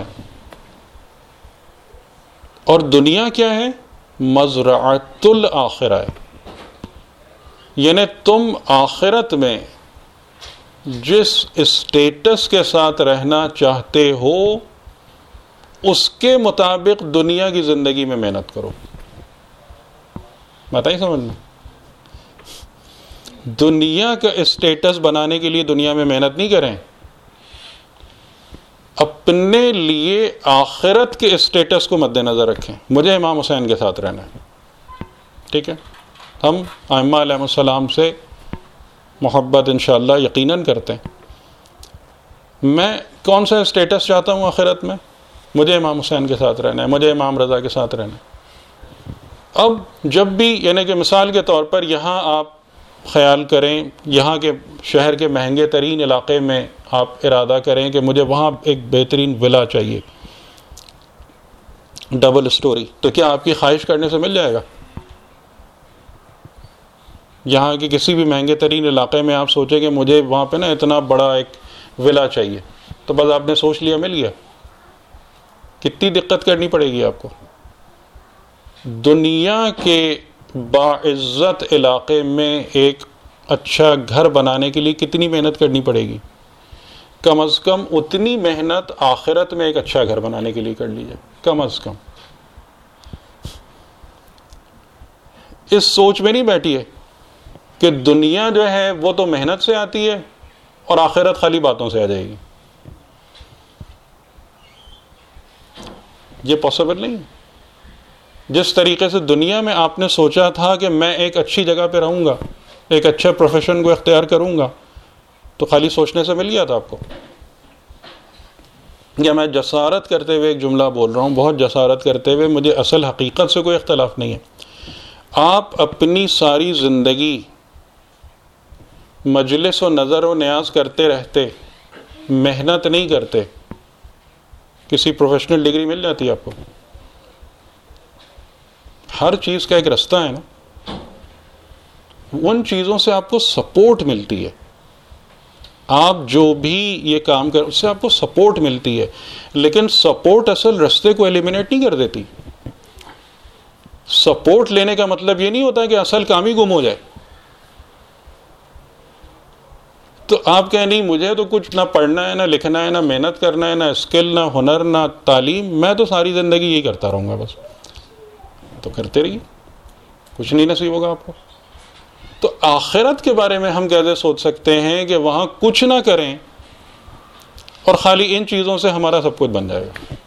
اور دنیا کیا ہے؟ مزرعۃ الآخرہ ہے، یعنی تم آخرت میں جس اسٹیٹس کے ساتھ رہنا چاہتے ہو اس کے مطابق دنیا کی زندگی میں محنت کرو۔ بتائیے سمجھ میں؟ دنیا کا اسٹیٹس بنانے کے لیے دنیا میں محنت نہیں کریں، اپنے لیے آخرت کے اسٹیٹس کو مد نظر رکھیں۔ مجھے امام حسین کے ساتھ رہنا ہے، ٹھیک ہے؟ ہم ائمہ علیہ السلام سے محبت انشاءاللہ یقیناً کرتے ہیں۔ میں کون سا اسٹیٹس چاہتا ہوں آخرت میں؟ مجھے امام حسین کے ساتھ رہنا ہے، مجھے امام رضا کے ساتھ رہنا ہے۔ اب جب بھی، یعنی کہ مثال کے طور پر یہاں آپ خیال کریں، یہاں کے شہر کے مہنگے ترین علاقے میں آپ ارادہ کریں کہ مجھے وہاں ایک بہترین ولا چاہیے، ڈبل سٹوری، تو کیا آپ کی خواہش کرنے سے مل جائے گا؟ یہاں کے کسی بھی مہنگے ترین علاقے میں آپ سوچیں کہ مجھے وہاں پہ نا اتنا بڑا ایک ولا چاہیے، تو بس آپ نے سوچ لیا، مل گیا؟ کتنی دقت کرنی پڑے گی آپ کو؟ دنیا کے باعزت علاقے میں ایک اچھا گھر بنانے کے لیے کتنی محنت کرنی پڑے گی؟ کم از کم اتنی محنت آخرت میں ایک اچھا گھر بنانے کے لیے کر لیجیے، کم از کم۔ اس سوچ میں نہیں بیٹھی ہے کہ دنیا جو ہے وہ تو محنت سے آتی ہے اور آخرت خالی باتوں سے آ جائے گی۔ یہ پاسبل نہیں۔ جس طریقے سے دنیا میں آپ نے سوچا تھا کہ میں ایک اچھی جگہ پہ رہوں گا، ایک اچھے پروفیشن کو اختیار کروں گا، تو خالی سوچنے سے مل گیا تھا آپ کو؟ یا میں جسارت کرتے ہوئے ایک جملہ بول رہا ہوں، بہت جسارت کرتے ہوئے، مجھے اصل حقیقت سے کوئی اختلاف نہیں ہے۔ آپ اپنی ساری زندگی مجلس و نظر و نیاز کرتے رہتے، محنت نہیں کرتے، کسی پروفیشنل ڈگری مل جاتی ہے آپ کو؟ ہر چیز کا ایک رستہ ہے نا، ان چیزوں سے آپ کو سپورٹ ملتی ہے. آپ جو بھی یہ کام کر اس سے آپ کو سپورٹ ملتی ہے، لیکن سپورٹ اصل رستے کو ایلیمینیٹ نہیں کر دیتی. سپورٹ لینے کا مطلب یہ نہیں ہوتا کہ اصل کام ہی گم ہو جائے. تو آپ کہیں نہیں مجھے تو کچھ نہ پڑھنا ہے، نہ لکھنا ہے، نہ محنت کرنا ہے، نہ اسکل، نہ ہنر، نہ تعلیم، میں تو ساری زندگی یہی کرتا رہوں گا بس. تو کرتے رہیے، کچھ نہیں نصیب ہوگا آپ کو. تو آخرت کے بارے میں ہم کیسے سوچ سکتے ہیں کہ وہاں کچھ نہ کریں اور خالی ان چیزوں سے ہمارا سب کچھ بن جائے گا؟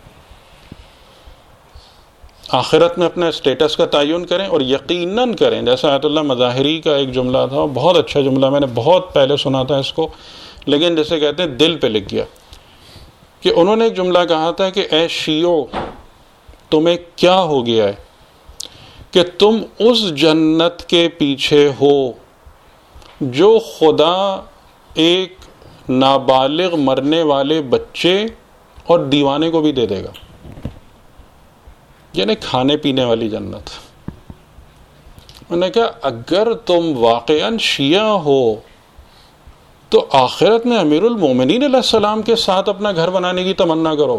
آخرت میں اپنا اسٹیٹس کا تعین کریں اور یقیناً کریں. جیسا آیت اللہ مظاہری کا ایک جملہ تھا، بہت اچھا جملہ، میں نے بہت پہلے سنا تھا اس کو، لیکن جیسے کہتے ہیں دل پہ لکھ گیا، کہ انہوں نے ایک جملہ کہا تھا کہ اے شیعو تمہیں کیا ہو گیا ہے کہ تم اس جنت کے پیچھے ہو جو خدا ایک نابالغ مرنے والے بچے اور دیوانے کو بھی دے دے گا، یعنی کھانے پینے والی جنت. انہوں نے کہا اگر تم واقعاً شیعہ ہو تو آخرت میں امیر المومنین علیہ السلام کے ساتھ اپنا گھر بنانے کی تمنا کرو.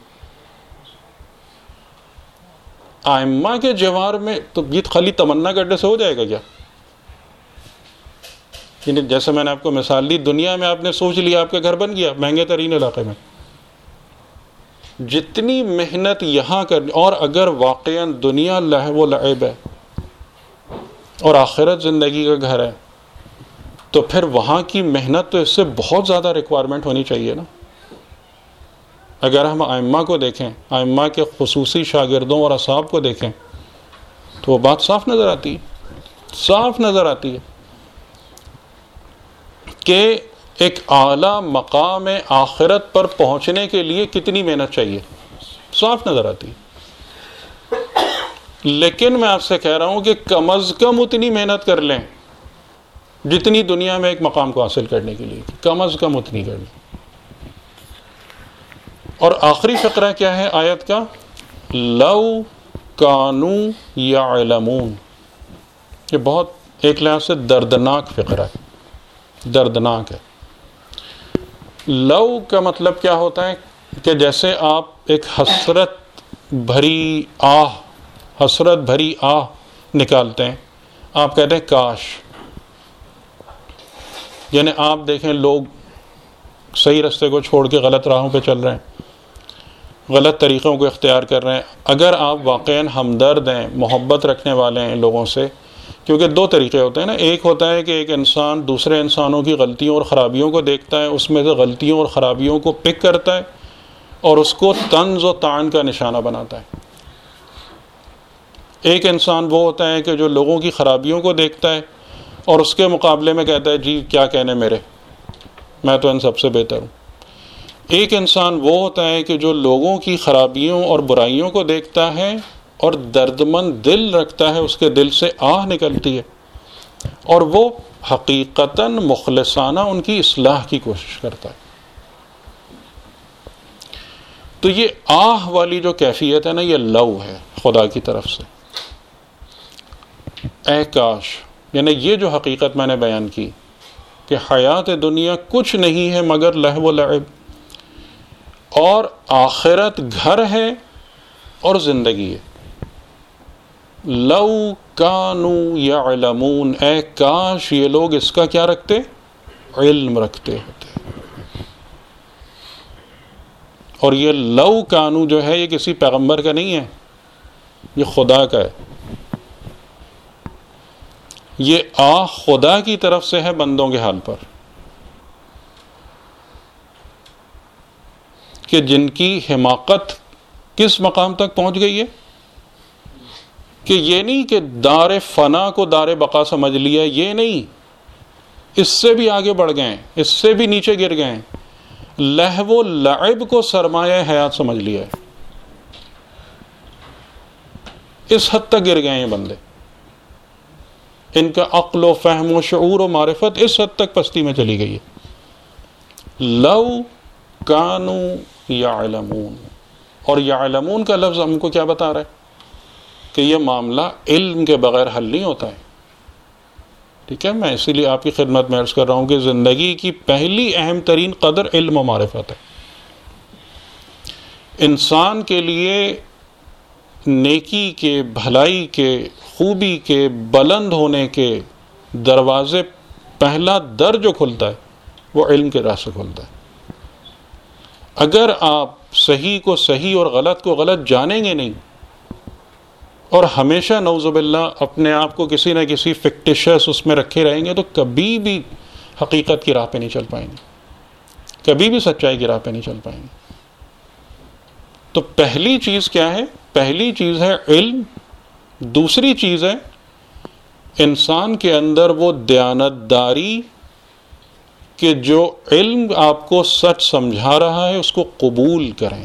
ائمہ کے جوار میں تو یہ خالی تمنا کرنے سے ہو جائے گا کیا؟ یعنی جیسے میں نے آپ کو مثال دی، دنیا میں آپ نے سوچ لیا آپ کا گھر بن گیا مہنگے ترین علاقے میں، جتنی محنت یہاں کرنی، اور اگر واقعاً دنیا لہو و لعب ہے اور آخرت زندگی کا گھر ہے تو پھر وہاں کی محنت تو اس سے بہت زیادہ ریکوائرمنٹ ہونی چاہیے نا. اگر ہم ائمہ کو دیکھیں، ائمہ کے خصوصی شاگردوں اور اصحاب کو دیکھیں تو وہ بات صاف نظر آتی ہے، صاف نظر آتی ہے کہ ایک اعلیٰ مقام آخرت پر پہنچنے کے لیے کتنی محنت چاہیے، صاف نظر آتی ہے. لیکن میں آپ سے کہہ رہا ہوں کہ کم از کم اتنی محنت کر لیں جتنی دنیا میں ایک مقام کو حاصل کرنے کے لیے، کم از کم اتنی کر لیں. اور آخری فقرہ کیا ہے آیت کا؟ لو کانوا یعلمون. یہ بہت ایک لحاظ سے دردناک فقرہ ہے، دردناک ہے. لو کا مطلب کیا ہوتا ہے کہ جیسے آپ ایک حسرت بھری آہ نکالتے ہیں، آپ کہتے ہیں کاش. یعنی آپ دیکھیں لوگ صحیح رستے کو چھوڑ کے غلط راہوں پہ چل رہے ہیں، غلط طریقوں کو اختیار کر رہے ہیں. اگر آپ واقعاً ہمدرد ہیں، محبت رکھنے والے ہیں لوگوں سے، کیونکہ دو طریقے ہوتے ہیں نا، ایک ہوتا ہے کہ ایک انسان دوسرے انسانوں کی غلطیوں اور خرابیوں کو دیکھتا ہے، اس میں سے غلطیوں اور خرابیوں کو پک کرتا ہے اور اس کو طنز و طعن کا نشانہ بناتا ہے. ایک انسان وہ ہوتا ہے کہ جو لوگوں کی خرابیوں کو دیکھتا ہے اور اس کے مقابلے میں کہتا ہے جی کیا کہنے میرے، میں تو ان سب سے بہتر ہوں. ایک انسان وہ ہوتا ہے کہ جو لوگوں کی خرابیوں اور برائیوں کو دیکھتا ہے اور دردمند دل رکھتا ہے، اس کے دل سے آہ نکلتی ہے اور وہ حقیقتاً مخلصانہ ان کی اصلاح کی کوشش کرتا ہے. تو یہ آہ والی جو کیفیت ہے نا، یہ لو ہے خدا کی طرف سے. اے کاش، یعنی یہ جو حقیقت میں نے بیان کی کہ حیات دنیا کچھ نہیں ہے مگر لہو و لعب، اور آخرت گھر ہے اور زندگی ہے. لو کانوا یعلمون، اے کاش یہ لوگ اس کا کیا رکھتے؟ علم رکھتے ہوتے. اور یہ لو کانوا جو ہے یہ کسی پیغمبر کا نہیں ہے، یہ خدا کا ہے. یہ خدا کی طرف سے ہے بندوں کے حال پر، کہ جن کی حماقت کس مقام تک پہنچ گئی ہے کہ یہ نہیں کہ دار فنا کو دار بقا سمجھ لیا، یہ نہیں، اس سے بھی آگے بڑھ گئے ہیں، اس سے بھی نیچے گر گئے ہیں. لہو و لعب کو سرمایہ حیات سمجھ لیا ہے. اس حد تک گر گئے ہیں یہ بندے. ان کا عقل و فہم و شعور و معرفت اس حد تک پستی میں چلی گئی ہے. لو کانوا یعلمون، اور یعلمون کا لفظ ہم کو کیا بتا رہا ہے کہ یہ معاملہ علم کے بغیر حل نہیں ہوتا ہے. ٹھیک ہے، میں اسی لیے آپ کی خدمت میں عرض کر رہا ہوں کہ زندگی کی پہلی اہم ترین قدر علم و معرفت ہے. انسان کے لیے نیکی کے، بھلائی کے، خوبی کے، بلند ہونے کے دروازے، پہلا در جو کھلتا ہے وہ علم کے راہ سے کھلتا ہے. اگر آپ صحیح کو صحیح اور غلط کو غلط جانیں گے نہیں، اور ہمیشہ نعوذ باللہ اپنے آپ کو کسی نہ کسی فکٹیشس اس میں رکھے رہیں گے، تو کبھی بھی حقیقت کی راہ پہ نہیں چل پائیں گے، کبھی بھی سچائی کی راہ پہ نہیں چل پائیں گے. تو پہلی چیز کیا ہے؟ پہلی چیز ہے علم. دوسری چیز ہے انسان کے اندر وہ دیانتداری کہ جو علم آپ کو سچ سمجھا رہا ہے اس کو قبول کریں.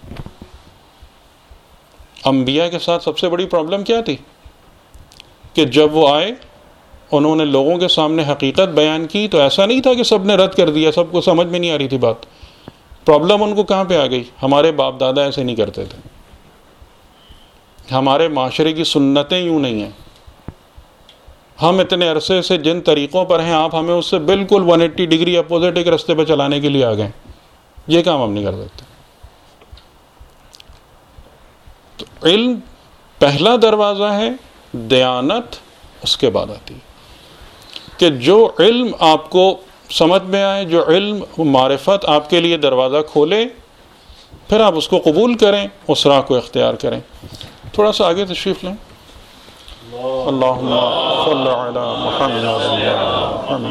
انبیاء کے ساتھ سب سے بڑی پرابلم کیا تھی کہ جب وہ آئے، انہوں نے لوگوں کے سامنے حقیقت بیان کی تو ایسا نہیں تھا کہ سب نے رد کر دیا، سب کو سمجھ میں نہیں آ رہی تھی بات. پرابلم ان کو کہاں پہ آ گئی؟ ہمارے باپ دادا ایسے نہیں کرتے تھے، ہمارے معاشرے کی سنتیں یوں نہیں ہیں، ہم اتنے عرصے سے جن طریقوں پر ہیں آپ ہمیں اس سے بالکل 180 ڈگری اپوزٹ ایک رستے پہ چلانے کے لیے آ گئے، یہ کام ہم نہیں کر سکتے. تو علم پہلا دروازہ ہے، دیانت اس کے بعد آتی ہے. کہ جو علم آپ کو سمجھ میں آئے، جو علم معرفت آپ کے لیے دروازہ کھولے، پھر آپ اس کو قبول کریں، اس راہ کو اختیار کریں. تھوڑا سا آگے تشریف لیں. اللہم صلی علی محمد.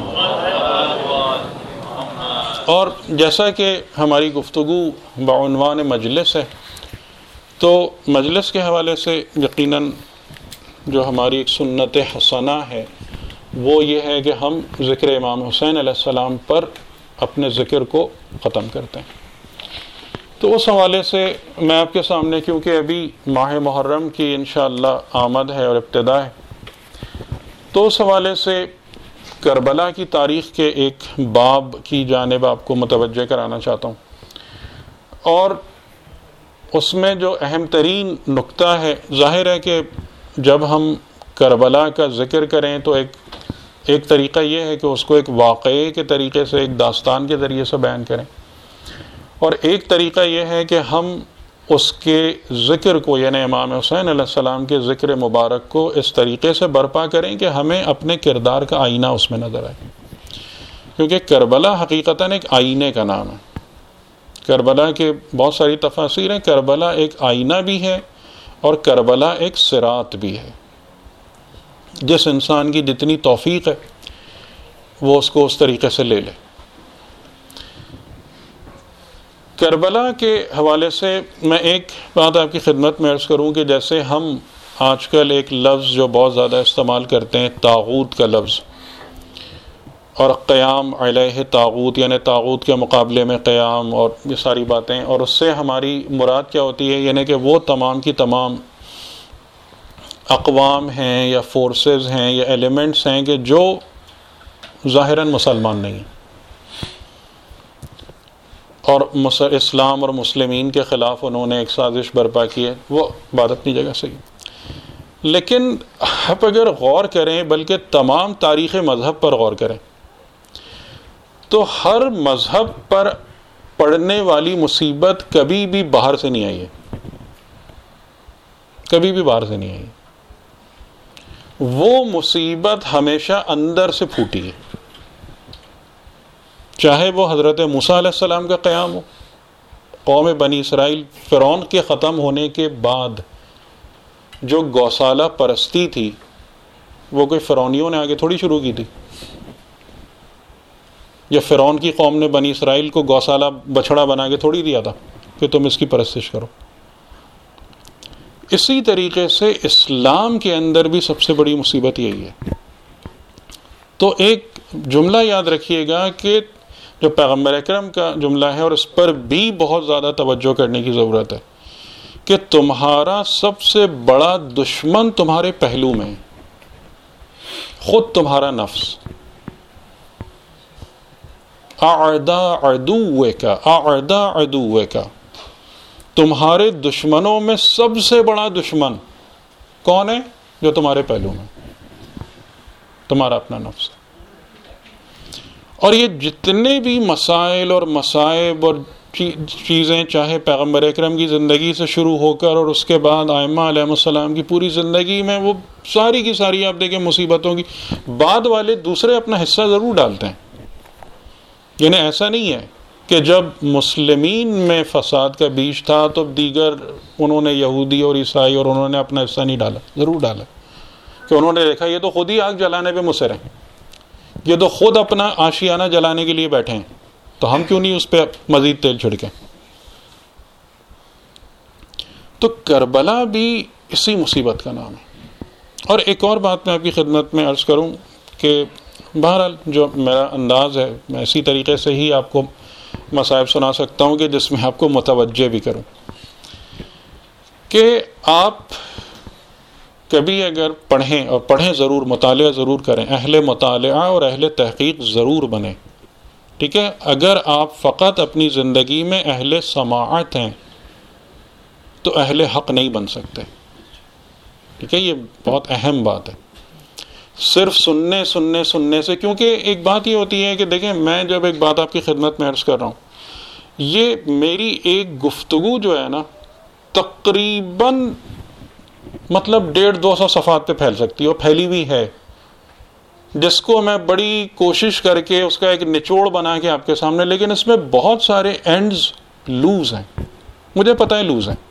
اور جیسا کہ ہماری گفتگو بعنوان مجلس ہے، تو مجلس کے حوالے سے یقیناً جو ہماری ایک سنت حسنہ ہے وہ یہ ہے کہ ہم ذکر امام حسین علیہ السلام پر اپنے ذکر کو ختم کرتے ہیں. تو اس حوالے سے میں آپ کے سامنے، کیونکہ ابھی ماہ محرم کی انشاءاللہ آمد ہے اور ابتدا ہے، تو اس حوالے سے کربلا کی تاریخ کے ایک باب کی جانب آپ کو متوجہ کرانا چاہتا ہوں. اور اس میں جو اہم ترین نقطہ ہے، ظاہر ہے کہ جب ہم کربلا کا ذکر کریں تو ایک طریقہ یہ ہے کہ اس کو ایک واقعے کے طریقے سے، ایک داستان کے ذریعے سے بیان کریں، اور ایک طریقہ یہ ہے کہ ہم اس کے ذکر کو، یعنی امام حسین علیہ السلام کے ذکر مبارک کو اس طریقے سے برپا کریں کہ ہمیں اپنے کردار کا آئینہ اس میں نظر آئے. کیونکہ کربلا حقیقتاً ایک آئینے کا نام ہے. کربلا کے بہت ساری تفاسیر ہیں. کربلا ایک آئینہ بھی ہے اور کربلا ایک صراط بھی ہے. جس انسان کی جتنی توفیق ہے وہ اس کو اس طریقے سے لے لے. کربلا کے حوالے سے میں ایک بات آپ کی خدمت میں عرض کروں کہ جیسے ہم آج کل ایک لفظ جو بہت زیادہ استعمال کرتے ہیں، طاغوت کا لفظ، اور قیام علیہ طاغوت، یعنی طاغوت کے مقابلے میں قیام، اور یہ ساری باتیں، اور اس سے ہماری مراد کیا ہوتی ہے؟ یعنی کہ وہ تمام کی تمام اقوام ہیں یا فورسز ہیں یا ایلیمنٹس ہیں کہ جو ظاہراً مسلمان نہیں ہیں اور اسلام اور مسلمین کے خلاف انہوں نے ایک سازش برپا کی ہے، وہ بات اپنی جگہ صحیح. لیکن آپ اگر غور کریں، بلکہ تمام تاریخ مذہب پر غور کریں، تو ہر مذہب پر پڑنے والی مصیبت کبھی بھی باہر سے نہیں آئی ہے، کبھی بھی باہر سے نہیں آئی. وہ مصیبت ہمیشہ اندر سے پھوٹی ہے، چاہے وہ حضرت موسیٰ علیہ السلام کا قیام ہو، قوم بنی اسرائیل فرعون کے ختم ہونے کے بعد جو گوسالہ پرستی تھی، وہ کوئی فرعونیوں نے آگے تھوڑی شروع کی تھی، یا فرعون کی قوم نے بنی اسرائیل کو گوسالہ بچھڑا بنا کے تھوڑی دیا تھا کہ تم اس کی پرستش کرو. اسی طریقے سے اسلام کے اندر بھی سب سے بڑی مصیبت یہی ہے. تو ایک جملہ یاد رکھیے گا کہ جو پیغمبر اکرم کا جملہ ہے، اور اس پر بھی بہت زیادہ توجہ کرنے کی ضرورت ہے، کہ تمہارا سب سے بڑا دشمن تمہارے پہلو میں ہے. خود تمہارا نفس، اعداء عدوک، اعداء عدوک، تمہارے دشمنوں میں سب سے بڑا دشمن کون ہے؟ جو تمہارے پہلو میں، تمہارا اپنا نفس ہے۔ اور یہ جتنے بھی مسائل اور مصائب اور چیزیں، چاہے پیغمبر اکرم کی زندگی سے شروع ہو کر اور اس کے بعد ائمہ علیہ السلام کی پوری زندگی میں، وہ ساری کی ساری آپ دیکھیں مصیبتوں کی، بعد والے دوسرے اپنا حصہ ضرور ڈالتے ہیں۔ یعنی ایسا نہیں ہے کہ جب مسلمین میں فساد کا بیج تھا تو دیگر انہوں نے یہودی اور عیسائی اور انہوں نے اپنا حصہ نہیں ڈالا، ضرور ڈالا، کہ انہوں نے دیکھا یہ تو خود ہی آگ جلانے پہ مصر ہیں، یہ تو خود اپنا آشیانہ جلانے کے لیے بیٹھے ہیں، تو ہم کیوں نہیں اس پہ مزید تیل چھڑکیں۔ تو کربلا بھی اسی مصیبت کا نام ہے۔ اور ایک اور بات میں آپ کی خدمت میں عرض کروں کہ بہرحال جو میرا انداز ہے، میں اسی طریقے سے ہی آپ کو مصائب سنا سکتا ہوں کہ جس میں آپ کو متوجہ بھی کروں، کہ آپ کبھی اگر پڑھیں، اور پڑھیں ضرور، مطالعہ ضرور کریں، اہل مطالعہ اور اہل تحقیق ضرور بنیں، ٹھیک ہے؟ اگر آپ فقط اپنی زندگی میں اہل سماعت ہیں تو اہل حق نہیں بن سکتے، ٹھیک ہے؟ یہ بہت اہم بات ہے۔ صرف سننے سے، کیونکہ ایک بات یہ ہوتی ہے کہ دیکھیں، میں جب ایک بات آپ کی خدمت میں عرض کر رہا ہوں، یہ میری ایک گفتگو جو ہے نا، تقریباً مطلب 150-200 صفحات پہ پھیل سکتی ہے، اور پھیلی ہوئی ہے، جس کو میں بڑی کوشش کر کے اس کا ایک نچوڑ بنا کے آپ کے سامنے، لیکن اس میں بہت سارے اینڈز لوز ہیں، مجھے پتہ ہے لوز ہیں۔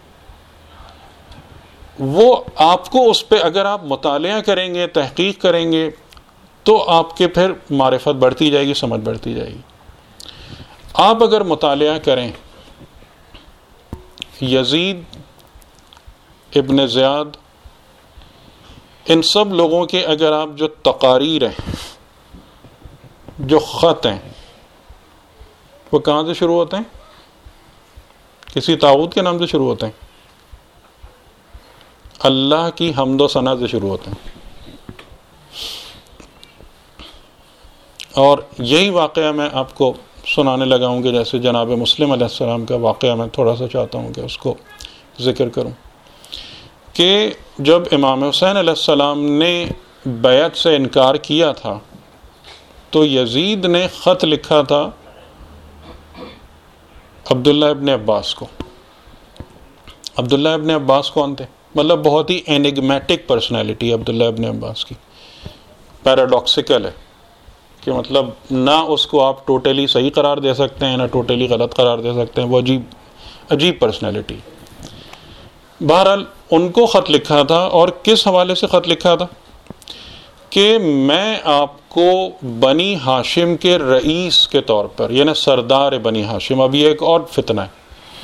وہ آپ کو اس پہ اگر آپ مطالعہ کریں گے، تحقیق کریں گے، تو آپ کے پھر معرفت بڑھتی جائے گی، سمجھ بڑھتی جائے گی۔ آپ اگر مطالعہ کریں یزید ابن زیاد، ان سب لوگوں کے اگر آپ جو تقاریر ہیں، جو خط ہیں، وہ کہاں سے شروع ہوتے ہیں؟ کسی طاغوت کے نام سے شروع ہوتے ہیں؟ اللہ کی حمد و ثنا سے شروع ہوتے ہیں۔ اور یہی واقعہ میں آپ کو سنانے لگا ہوں کہ جیسے جناب مسلم علیہ السلام کا واقعہ میں تھوڑا سا چاہتا ہوں کہ اس کو ذکر کروں، کہ جب امام حسین علیہ السلام نے بیعت سے انکار کیا تھا تو یزید نے خط لکھا تھا عبداللہ ابن عباس کو۔ عبداللہ ابن عباس کون تھے؟ مطلب بہت ہی اینگمیٹک پرسنالٹی ہے عبداللہ ابن عباس کی، پیراڈاکسیکل ہے، کہ مطلب نہ اس کو آپ ٹوٹلی صحیح قرار دے سکتے ہیں، نہ ٹوٹلی غلط قرار دے سکتے ہیں، وہ عجیب پرسنالٹی۔ بہرحال ان کو خط لکھا تھا، اور کس حوالے سے خط لکھا تھا؟ کہ میں آپ کو بنی ہاشم کے رئیس کے طور پر، یعنی سردار بنی ہاشم، اب یہ ایک اور فتنہ ہے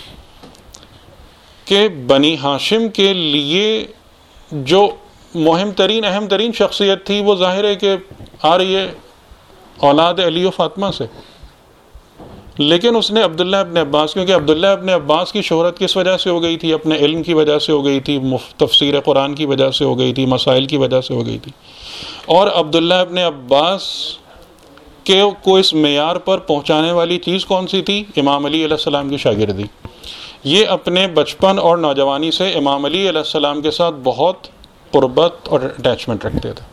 کہ بنی ہاشم کے لیے جو مہم ترین اہم ترین شخصیت تھی، وہ ظاہر ہے کہ آ رہی ہے اولاد علی و فاطمہ سے، لیکن اس نے عبداللہ ابن عباس، کیونکہ عبداللہ ابن عباس کی شہرت کس وجہ سے ہو گئی تھی؟ اپنے علم کی وجہ سے ہو گئی تھی، تفسیر قرآن کی وجہ سے ہو گئی تھی، مسائل کی وجہ سے ہو گئی تھی، اور عبداللہ ابن عباس کو اس معیار پر پہنچانے والی چیز کون سی تھی؟ امام علی علیہ السلام کی شاگردی۔ یہ اپنے بچپن اور نوجوانی سے امام علی علیہ السلام کے ساتھ بہت قربت اور اٹیچمنٹ رکھتے تھے۔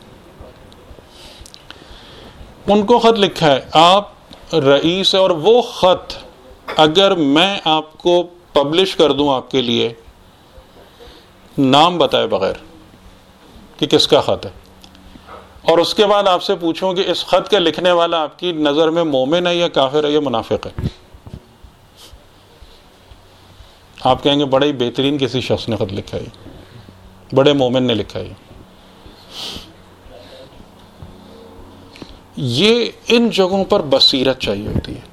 ان کو خط لکھا ہے، آپ رئیس، اور وہ خط اگر میں آپ کو پبلش کر دوں آپ کے لیے، نام بتائے بغیر کہ کس کا خط ہے، اور اس کے بعد آپ سے پوچھوں کہ اس خط کے لکھنے والا آپ کی نظر میں مومن ہے یا کافر ہے یا منافق ہے، آپ کہیں گے بڑا ہی بہترین کسی شخص نے خط لکھا ہے، بڑے مومن نے لکھا ہے۔ یہ ان جگہوں پر بصیرت چاہیے ہوتی ہے،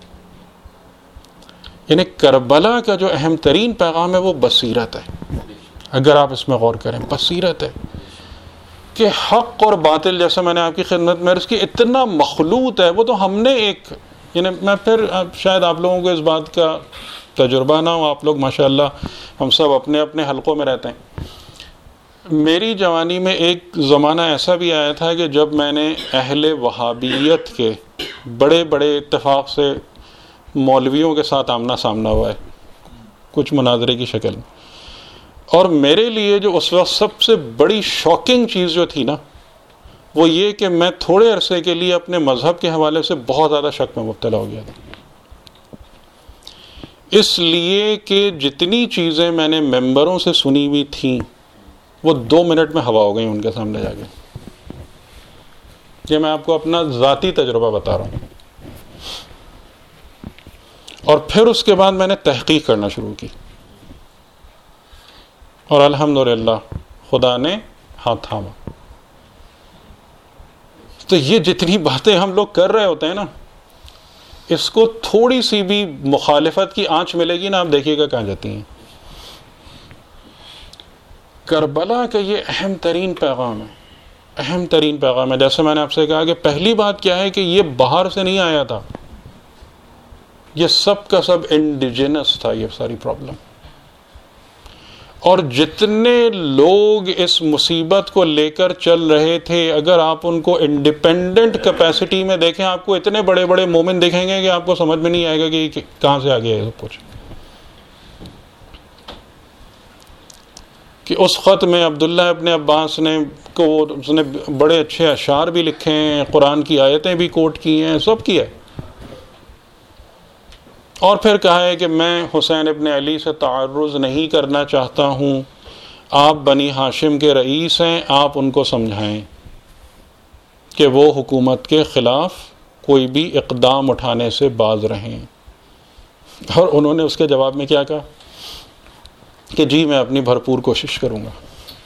یعنی کربلا کا جو اہم ترین پیغام ہے وہ بصیرت ہے۔ اگر آپ اس میں غور کریں، بصیرت ہے کہ حق اور باطل، جیسے میں نے آپ کی خدمت میں عرض کی، اتنا مخلوط ہے۔ وہ تو ہم نے ایک، یعنی میں پھر شاید آپ لوگوں کو اس بات کا تجربہ نہ ہو، آپ لوگ ماشاءاللہ ہم سب اپنے اپنے حلقوں میں رہتے ہیں، میری جوانی میں ایک زمانہ ایسا بھی آیا تھا کہ جب میں نے اہل وہابیت کے بڑے بڑے اتفاق سے مولویوں کے ساتھ آمنا سامنا ہوا ہے کچھ مناظرے کی شکل میں، اور میرے لیے جو اس وقت سب سے بڑی شاکنگ چیز جو تھی نا وہ یہ کہ میں تھوڑے عرصے کے لیے اپنے مذہب کے حوالے سے بہت زیادہ شک میں مبتلا ہو گیا تھا، اس لیے کہ جتنی چیزیں میں نے ممبروں سے سنی ہوئی تھیں وہ 2 منٹ میں ہوا ہو گئی ان کے سامنے جا کے. یہ میں آپ کو اپنا ذاتی تجربہ بتا رہا ہوں. اور پھر اس کے بعد میں نے تحقیق کرنا شروع کی اور الحمدللہ خدا نے ہاتھ تھاما. تو یہ جتنی باتیں ہم لوگ کر رہے ہوتے ہیں نا، اس کو تھوڑی سی بھی مخالفت کی آنچ ملے گی نا، آپ دیکھیے گا کہاں جاتی ہیں. کربلا کا یہ اہم ترین پیغام ہے، اہم ترین پیغام ہے. جیسے میں نے آپ سے کہا کہ پہلی بات کیا ہے کہ یہ باہر سے نہیں آیا تھا، یہ سب کا سب انڈیجنس تھا یہ ساری پرابلم. اور جتنے لوگ اس مصیبت کو لے کر چل رہے تھے، اگر آپ ان کو انڈیپینڈنٹ کیپیسٹی میں دیکھیں، آپ کو اتنے بڑے بڑے مومن دیکھیں گے کہ آپ کو سمجھ میں نہیں آئے گا کہ کہاں سے آ گیا ہے سب کچھ. کہ اس خط میں عبداللہ ابن عباس نے اس نے بڑے اچھے اشعار بھی لکھے ہیں، قرآن کی آیتیں بھی کوٹ کی ہیں، سب کیا ہے. اور پھر کہا ہے کہ میں حسین ابن علی سے تعرض نہیں کرنا چاہتا ہوں، آپ بنی ہاشم کے رئیس ہیں، آپ ان کو سمجھائیں کہ وہ حکومت کے خلاف کوئی بھی اقدام اٹھانے سے باز رہیں. اور انہوں نے اس کے جواب میں کیا کہا کہ جی میں اپنی بھرپور کوشش کروں گا.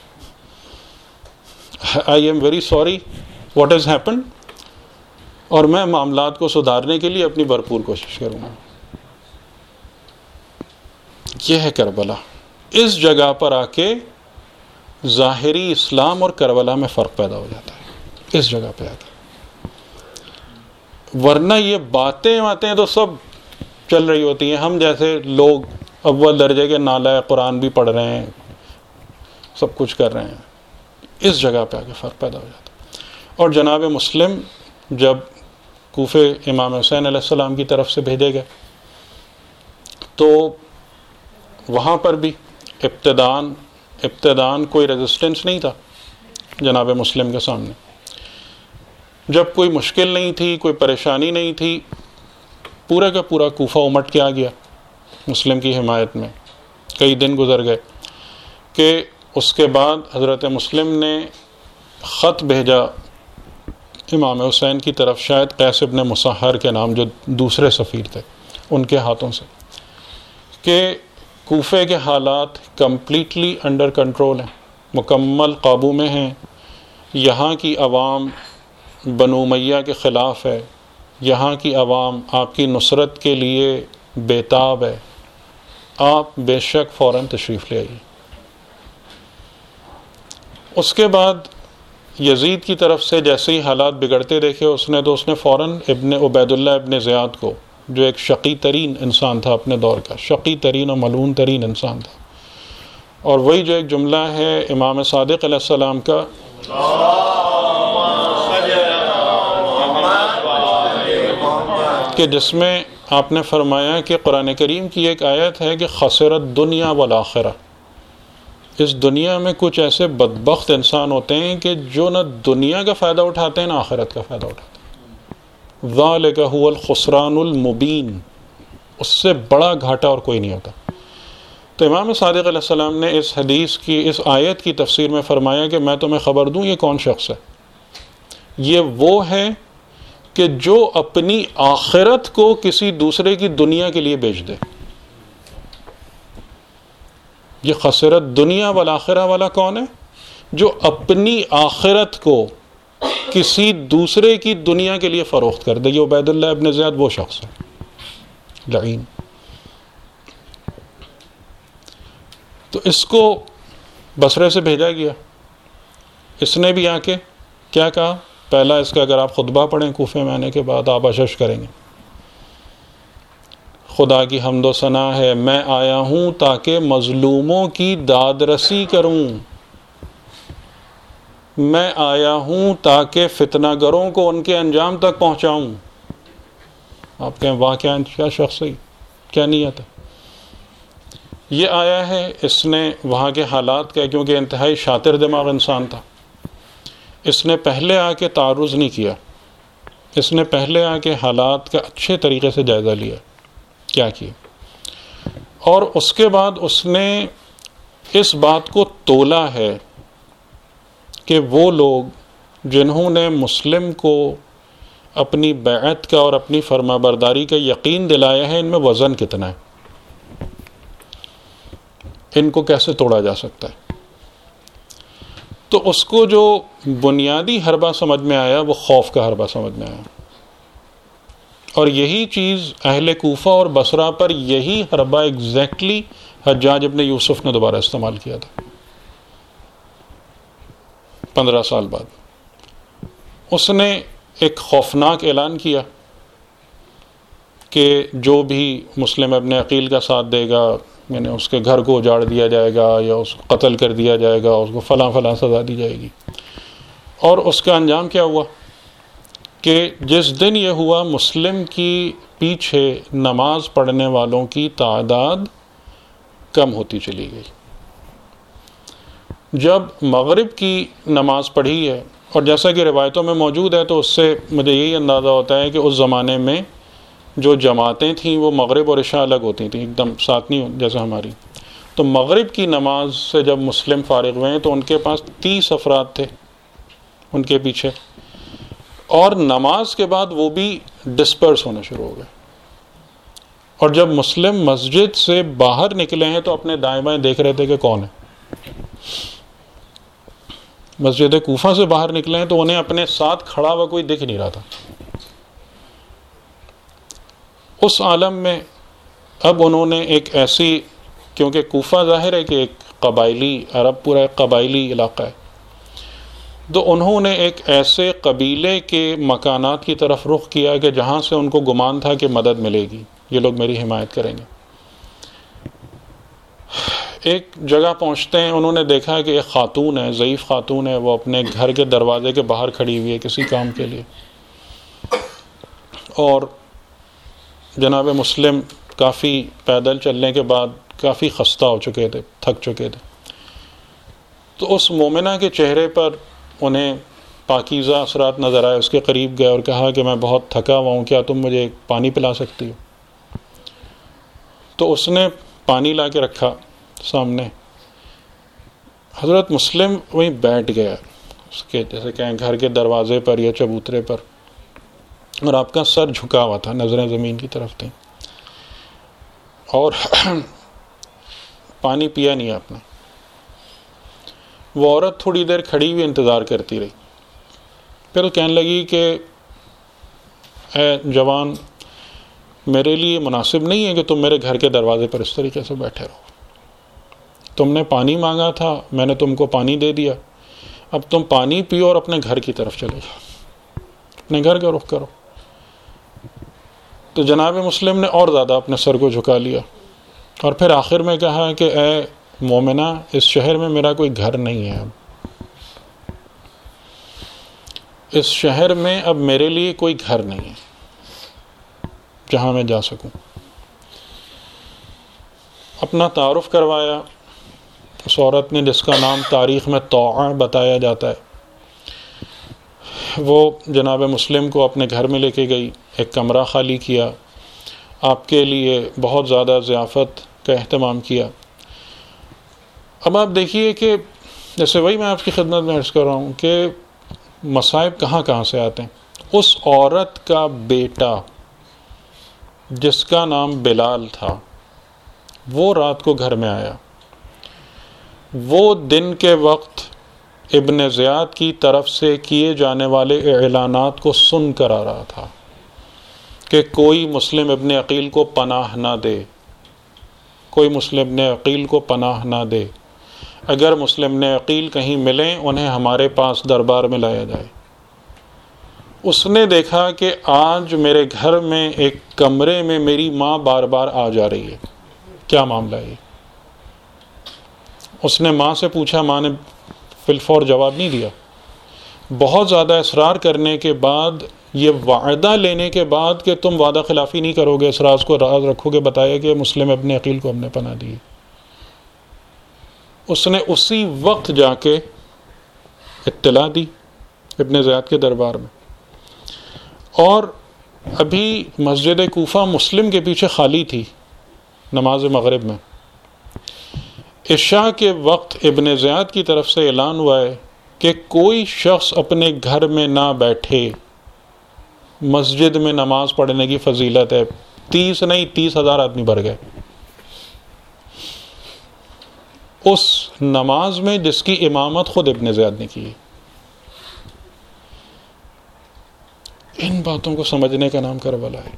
I am very sorry what has happened, اور میں معاملات کو سدھارنے کے لیے اپنی بھرپور کوشش کروں گا. یہ ہے کربلا. اس جگہ پر آ کے ظاہری اسلام اور کربلا میں فرق پیدا ہو جاتا ہے، اس جگہ پہ آ کے. ورنہ یہ باتیں تو سب چل رہی ہوتی ہیں. ہم جیسے لوگ اول درجے کے نالائق قرآن بھی پڑھ رہے ہیں، سب کچھ کر رہے ہیں. اس جگہ پہ آ کے فرق پیدا ہو جاتا ہے. اور جناب مسلم جب کوفے امام حسین علیہ السلام کی طرف سے بھیجے گئے تو وہاں پر بھی ابتدان کوئی ریزسٹنس نہیں تھا جناب مسلم کے سامنے. جب کوئی مشکل نہیں تھی، کوئی پریشانی نہیں تھی، پورا کا پورا کوفہ امٹ کے آ گیا مسلم کی حمایت میں. کئی دن گزر گئے کہ اس کے بعد حضرت مسلم نے خط بھیجا امام حسین کی طرف، شاید قیس ابن مصہر کے نام جو دوسرے سفیر تھے ان کے ہاتھوں سے، کہ کوفے کے حالات کمپلیٹلی انڈر کنٹرول ہیں، مکمل قابو میں ہیں. یہاں کی عوام بنو امیہ کے خلاف ہے، یہاں کی عوام آپ کی نصرت کے لیے بیتاب ہے، آپ بے شک فوراً تشریف لے آئیے. اس کے بعد یزید کی طرف سے جیسے ہی حالات بگڑتے دیکھے اس نے فوراً ابن عبید اللہ ابن زیاد کو، جو ایک شقی ترین انسان تھا اپنے دور کا، شقی ترین اور ملعون ترین انسان تھا. اور وہی جو ایک جملہ ہے امام صادق علیہ السلام کا کہ جس میں آپ نے فرمایا کہ قرآن کریم کی ایک آیت ہے کہ خسرت دنیا والآخرہ، اس دنیا میں کچھ ایسے بدبخت انسان ہوتے ہیں کہ جو نہ دنیا کا فائدہ اٹھاتے ہیں نہ آخرت کا فائدہ اٹھاتے ہیں. ذالک هو الخسران المبین، اس سے بڑا گھاٹا اور کوئی نہیں ہوتا. تو امام صادق علیہ السلام نے اس حدیث کی، اس آیت کی تفسیر میں فرمایا کہ میں تمہیں خبر دوں یہ کون شخص ہے. یہ وہ ہے کہ جو اپنی آخرت کو کسی دوسرے کی دنیا کے لیے بیچ دے. یہ خسرت دنیا والآخرہ والا کون ہے؟ جو اپنی آخرت کو کسی دوسرے کی دنیا کے لیے فروخت کر دے. یہ عبید اللہ ابن زیاد وہ شخص ہے لعین. تو اس کو بصرے سے بھیجا گیا. اس نے بھی آ کے کیا کہا؟ پہلا اس کا اگر آپ خطبہ پڑھیں کوفے میں آنے کے بعد آپ اشش کریں گے، خدا کی حمد و ثنا ہے، میں آیا ہوں تاکہ مظلوموں کی داد رسی کروں. میں آیا ہوں تاکہ فتنہ گروں کو ان کے انجام تک پہنچاؤں. آپ کہیں واہ کیا شخص ہے، کیا نیت ہے. یہ آیا ہے اس نے وہاں کے حالات کا، کیونکہ انتہائی شاطر دماغ انسان تھا، اس نے پہلے آ کے تعرض نہیں کیا، اس نے پہلے آ کے حالات کا اچھے طریقے سے جائزہ لیا کیا کیا، اور اس کے بعد اس نے اس بات کو تولا ہے کہ وہ لوگ جنہوں نے مسلم کو اپنی بیعت کا اور اپنی فرما برداری کا یقین دلایا ہے، ان میں وزن کتنا ہے، ان کو کیسے توڑا جا سکتا ہے. تو اس کو جو بنیادی حربہ سمجھ میں آیا وہ خوف کا حربہ سمجھ میں آیا، اور یہی چیز اہل کوفہ اور بصرہ پر یہی حربہ ایگزیکٹلی حجاج ابن یوسف نے دوبارہ استعمال کیا تھا 15 سال بعد. اس نے ایک خوفناک اعلان کیا کہ جو بھی مسلم ابن عقیل کا ساتھ دے گا، یعنی اس کے گھر کو اجاڑ دیا جائے گا یا اس کو قتل کر دیا جائے گا، اس کو فلاں فلاں سزا دی جائے گی. اور اس کا انجام کیا ہوا کہ جس دن یہ ہوا، مسلم کی پیچھے نماز پڑھنے والوں کی تعداد کم ہوتی چلی گئی. جب مغرب کی نماز پڑھی ہے، اور جیسا کہ روایتوں میں موجود ہے، تو اس سے مجھے یہی اندازہ ہوتا ہے کہ اس زمانے میں جو جماعتیں تھیں وہ مغرب اور عشاء الگ ہوتی تھیں، ایک دم ساتھ نہیں جیسے ہماری. تو مغرب کی نماز سے جب مسلم فارغ ہوئے تو ان کے پاس 30 افراد تھے ان کے پیچھے، اور نماز کے بعد وہ بھی ڈسپرس ہونے شروع ہو گئے. اور جب مسلم مسجد سے باہر نکلے ہیں تو اپنے دائیں بائیں دیکھ رہے تھے کہ کون ہے. مسجد کوفہ سے باہر نکلے ہیں تو انہیں اپنے ساتھ کھڑا ہوا کوئی دکھ نہیں رہا تھا. اس عالم میں اب انہوں نے ایک ایسی، کیونکہ کوفہ ظاہر ہے کہ ایک قبائلی، عرب پورا ایک قبائلی علاقہ ہے، تو انہوں نے ایک ایسے قبیلے کے مکانات کی طرف رخ کیا کہ جہاں سے ان کو گمان تھا کہ مدد ملے گی، یہ لوگ میری حمایت کریں گے. ایک جگہ پہنچتے ہیں، انہوں نے دیکھا کہ ایک خاتون ہے، ضعیف خاتون ہے، وہ اپنے گھر کے دروازے کے باہر کھڑی ہوئی ہے کسی کام کے لیے. اور جناب مسلم کافی پیدل چلنے کے بعد کافی خستہ ہو چکے تھے، تھک چکے تھے. تو اس مومنہ کے چہرے پر انہیں پاکیزہ اثرات نظر آئے. اس کے قریب گئے اور کہا کہ میں بہت تھکا ہوا ہوں، کیا تم مجھے پانی پلا سکتی ہو؟ تو اس نے پانی لا کے رکھا سامنے. حضرت مسلم وہیں بیٹھ گیا، اس کے جیسے کہیں گھر کے دروازے پر یا چبوترے پر، اور آپ کا سر جھکا ہوا تھا، نظریں زمین کی طرف تھیں، اور پانی پیا نہیں آپ نے. وہ عورت تھوڑی دیر کھڑی ہوئی انتظار کرتی رہی، پھر کہنے لگی کہ اے جوان، میرے لیے مناسب نہیں ہے کہ تم میرے گھر کے دروازے پر اس طریقے سے بیٹھے رہو. تم نے پانی مانگا تھا، میں نے تم کو پانی دے دیا، اب تم پانی پیو اور اپنے گھر کی طرف چلے جاؤ، اپنے گھر کا رخ کرو. تو جناب مسلم نے اور زیادہ اپنے سر کو جھکا لیا، اور پھر آخر میں کہا کہ اے مومنہ، اس شہر میں میرا کوئی گھر نہیں ہے، اب اس شہر میں اب میرے لیے کوئی گھر نہیں ہے جہاں میں جا سکوں. اپنا تعارف کروایا اس عورت نے، جس کا نام تاریخ میں طوعہ بتایا جاتا ہے. وہ جناب مسلم کو اپنے گھر میں لے کے گئی، ایک کمرہ خالی کیا، آپ کے لیے بہت زیادہ ضیافت کا اہتمام کیا. اب آپ دیکھیے کہ جیسے وہی میں آپ کی خدمت میں عرض کر رہا ہوں کہ مصائب کہاں کہاں سے آتے ہیں. اس عورت کا بیٹا جس کا نام بلال تھا، وہ رات کو گھر میں آیا. وہ دن کے وقت ابن زیاد کی طرف سے کیے جانے والے اعلانات کو سن کر آ رہا تھا کہ کوئی مسلم ابن عقیل کو پناہ نہ دے، کوئی مسلم ابن عقیل کو پناہ نہ دے، اگر مسلم ابن عقیل کہیں ملیں انہیں ہمارے پاس دربار میں لایا جائے. اس نے دیکھا کہ آج میرے گھر میں ایک کمرے میں میری ماں بار بار آ جا رہی ہے، کیا معاملہ ہے؟ اس نے ماں سے پوچھا، ماں نے فی الفور جواب نہیں دیا. بہت زیادہ اصرار کرنے کے بعد، یہ وعدہ لینے کے بعد کہ تم وعدہ خلافی نہیں کرو گے، اس راز کو راز رکھو گے، بتایا کہ مسلم ابن عقیل کو ہم نے پناہ دی. اس نے اسی وقت جا کے اطلاع دی ابن زیاد کے دربار میں. اور ابھی مسجد کوفہ مسلم کے پیچھے خالی تھی نماز مغرب میں. عشاء کے وقت ابن زیاد کی طرف سے اعلان ہوا ہے کہ کوئی شخص اپنے گھر میں نہ بیٹھے، مسجد میں نماز پڑھنے کی فضیلت ہے. 30 نہیں 30,000 آدمی بھر گئے اس نماز میں جس کی امامت خود ابن زیاد نے کی. ان باتوں کو سمجھنے کا نام کربلا ہے.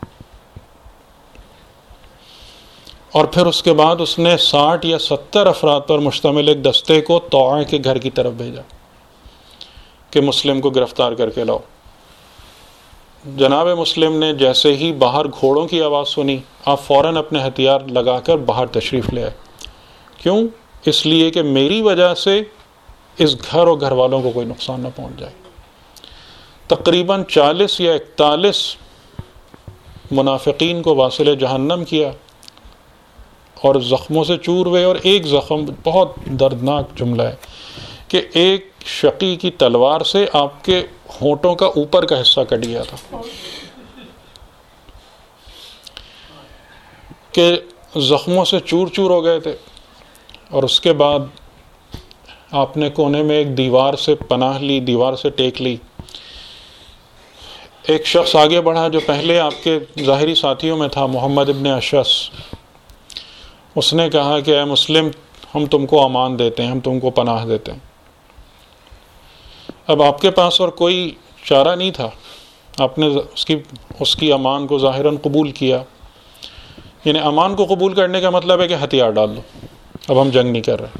اور پھر اس کے بعد اس نے 60 یا 70 افراد پر مشتمل ایک دستے کو طوع کے گھر کی طرف بھیجا کہ مسلم کو گرفتار کر کے لاؤ. جناب مسلم نے جیسے ہی باہر گھوڑوں کی آواز سنی، آپ فوراً اپنے ہتھیار لگا کر باہر تشریف لے آئے. کیوں؟ اس لیے کہ میری وجہ سے اس گھر اور گھر والوں کو کوئی نقصان نہ پہنچ جائے. تقریباً 40 یا 41 منافقین کو واصل جہنم کیا اور زخموں سے چور ہوئے. اور ایک زخم بہت دردناک جملہ ہے کہ ایک شقی کی تلوار سے آپ کے ہونٹوں کا اوپر کا حصہ کٹ گیا تھا، کہ زخموں سے چور چور ہو گئے تھے. اور اس کے بعد آپ نے کونے میں ایک دیوار سے پناہ لی، دیوار سے ٹیک لی. ایک شخص آگے بڑھا جو پہلے آپ کے ظاہری ساتھیوں میں تھا، محمد ابن اشعث. اس نے کہا کہ اے مسلم، ہم تم کو امان دیتے ہیں، ہم تم کو پناہ دیتے ہیں. اب آپ کے پاس اور کوئی چارہ نہیں تھا. آپ نے اس کی امان کو ظاہراً قبول کیا. یعنی امان کو قبول کرنے کا مطلب ہے کہ ہتھیار ڈال دو، اب ہم جنگ نہیں کر رہے.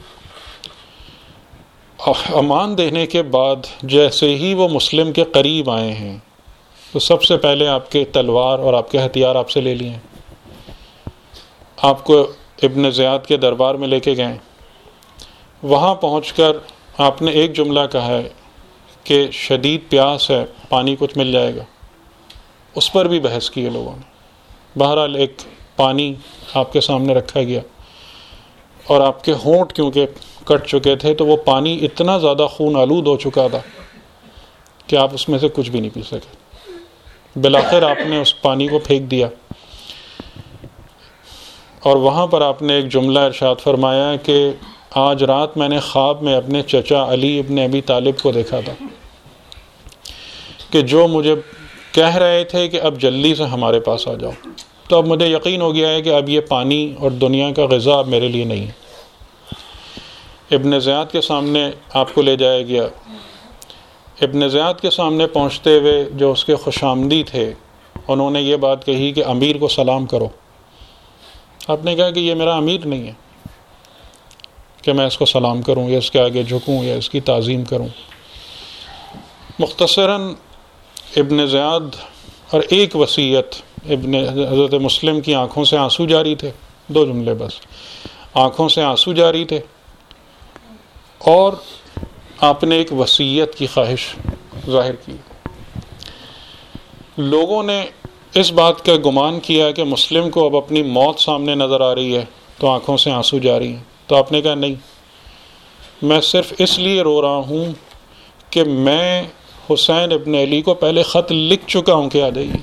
امان دینے کے بعد جیسے ہی وہ مسلم کے قریب آئے ہیں تو سب سے پہلے آپ کے تلوار اور آپ کے ہتھیار آپ سے لے لیے ہیں. آپ کو ابن زیاد کے دربار میں لے کے گئے. وہاں پہنچ کر آپ نے ایک جملہ کہا ہے کہ شدید پیاس ہے، پانی کچھ مل جائے گا. اس پر بھی بحث کی ہے لوگوں نے. بہرحال ایک پانی آپ کے سامنے رکھا گیا اور آپ کے ہونٹ کیونکہ کٹ چکے تھے تو وہ پانی اتنا زیادہ خون آلود ہو چکا تھا کہ آپ اس میں سے کچھ بھی نہیں پی سکے. بالآخر آپ نے اس پانی کو پھینک دیا اور وہاں پر آپ نے ایک جملہ ارشاد فرمایا کہ آج رات میں نے خواب میں اپنے چچا علی ابن ابی طالب کو دیکھا تھا کہ جو مجھے کہہ رہے تھے کہ اب جلدی سے ہمارے پاس آ جاؤ. تو اب مجھے یقین ہو گیا ہے کہ اب یہ پانی اور دنیا کا غذا اب میرے لیے نہیں ہے. ابن زیاد کے سامنے آپ کو لے جایا گیا. ابن زیاد کے سامنے پہنچتے ہوئے جو اس کے خوش آمدی تھے انہوں نے یہ بات کہی کہ امیر کو سلام کرو. آپ نے کہا کہ یہ میرا امیر نہیں ہے کہ میں اس کو سلام کروں یا اس کے آگے جھکوں یا اس کی تعظیم کروں. مختصراً ابن زیاد اور ایک وصیت، حضرت مسلم کی آنکھوں سے آنسو جاری تھے. 2 جملے بس، آنکھوں سے آنسو جاری تھے اور آپ نے ایک وصیت کی خواہش ظاہر کی. لوگوں نے اس بات کا گمان کیا کہ مسلم کو اب اپنی موت سامنے نظر آ رہی ہے تو آنکھوں سے آنسو جاری ہیں. تو آپ نے کہا نہیں، میں صرف اس لیے رو رہا ہوں کہ میں حسین ابن علی کو پہلے خط لکھ چکا ہوں کہ آ جائیے.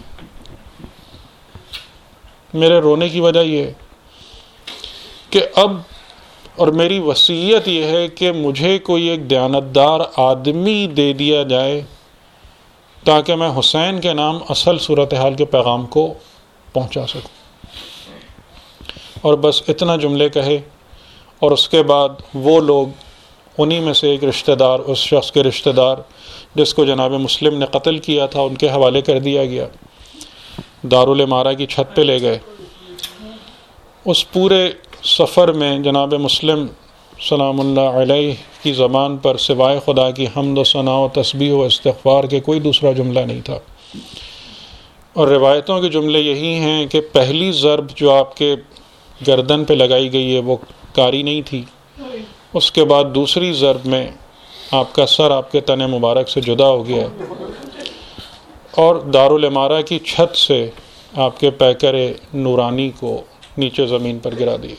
میرے رونے کی وجہ یہ ہے کہ اب، اور میری وصیت یہ ہے کہ مجھے کوئی ایک دیانتدار آدمی دے دیا جائے تاکہ میں حسین کے نام اصل صورتحال کے پیغام کو پہنچا سکوں. اور بس اتنا جملے کہے اور اس کے بعد وہ لوگ، انہی میں سے ایک رشتہ دار، اس شخص کے رشتہ دار جس کو جناب مسلم نے قتل کیا تھا، ان کے حوالے کر دیا گیا. دارالامارہ کی چھت پہ لے گئے. اس پورے سفر میں جناب مسلم سلام اللہ علیہ کی زبان پر سوائے خدا کی حمد و ثنا و تسبیح و استغفار کے کوئی دوسرا جملہ نہیں تھا. اور روایتوں کے جملے یہی ہیں کہ پہلی ضرب جو آپ کے گردن پہ لگائی گئی ہے وہ کاری نہیں تھی. اس کے بعد دوسری ضرب میں آپ کا سر آپ کے تن مبارک سے جدا ہو گیا ہے اور دارالعمارہ کی چھت سے آپ کے پیکر نورانی کو نیچے زمین پر گرا دیے.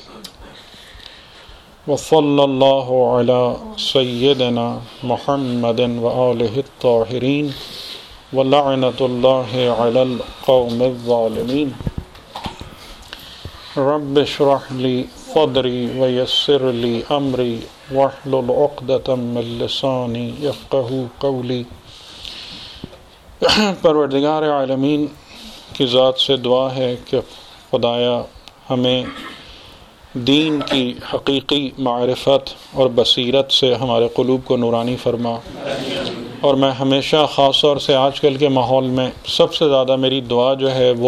وصلی اللہ علی سیدنا محمد وآلہ الطاہرین ولعنۃ اللہ علی القوم الظالمین. رب اشرح لی صدری ویسر لی امری واحلل عقدۃ من لسانی یفقہوا قولی. پروردگار عالمین کی ذات سے دعا ہے کہ خدایا ہمیں دین کی حقیقی معرفت اور بصیرت سے ہمارے قلوب کو نورانی فرما. اور میں ہمیشہ خاص طور سے آج کل کے ماحول میں سب سے زیادہ میری دعا جو ہے وہ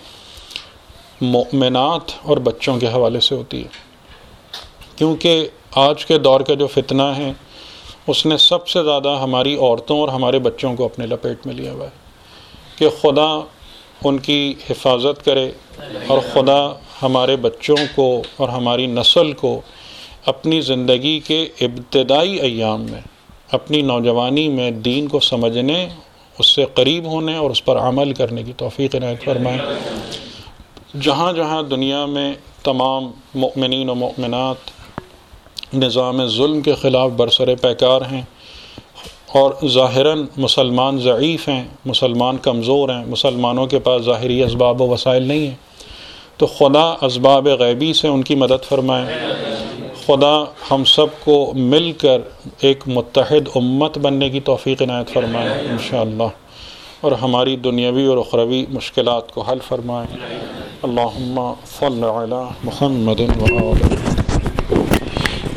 مؤمنات اور بچوں کے حوالے سے ہوتی ہے، کیونکہ آج کے دور کا جو فتنہ ہے اس نے سب سے زیادہ ہماری عورتوں اور ہمارے بچوں کو اپنے لپیٹ میں لیا ہوا ہے کہ خدا ان کی حفاظت کرے اور خدا ہمارے بچوں کو اور ہماری نسل کو اپنی زندگی کے ابتدائی ایام میں، اپنی نوجوانی میں دین کو سمجھنے، اس سے قریب ہونے اور اس پر عمل کرنے کی توفیق عنایت فرمائے. جہاں جہاں دنیا میں تمام مؤمنین و مؤمنات نظام ظلم کے خلاف برسر پیکار ہیں اور ظاہراً مسلمان ضعیف ہیں، مسلمان کمزور ہیں، مسلمانوں کے پاس ظاہری اسباب و وسائل نہیں ہیں، تو خدا اسباب غیبی سے ان کی مدد فرمائے. خدا ہم سب کو مل کر ایک متحد امت بننے کی توفیق عنایت فرمائے انشاءاللہ، اور ہماری دنیاوی اور اخروی مشکلات کو حل فرمائے. اللہم صل علی محمد و آلہ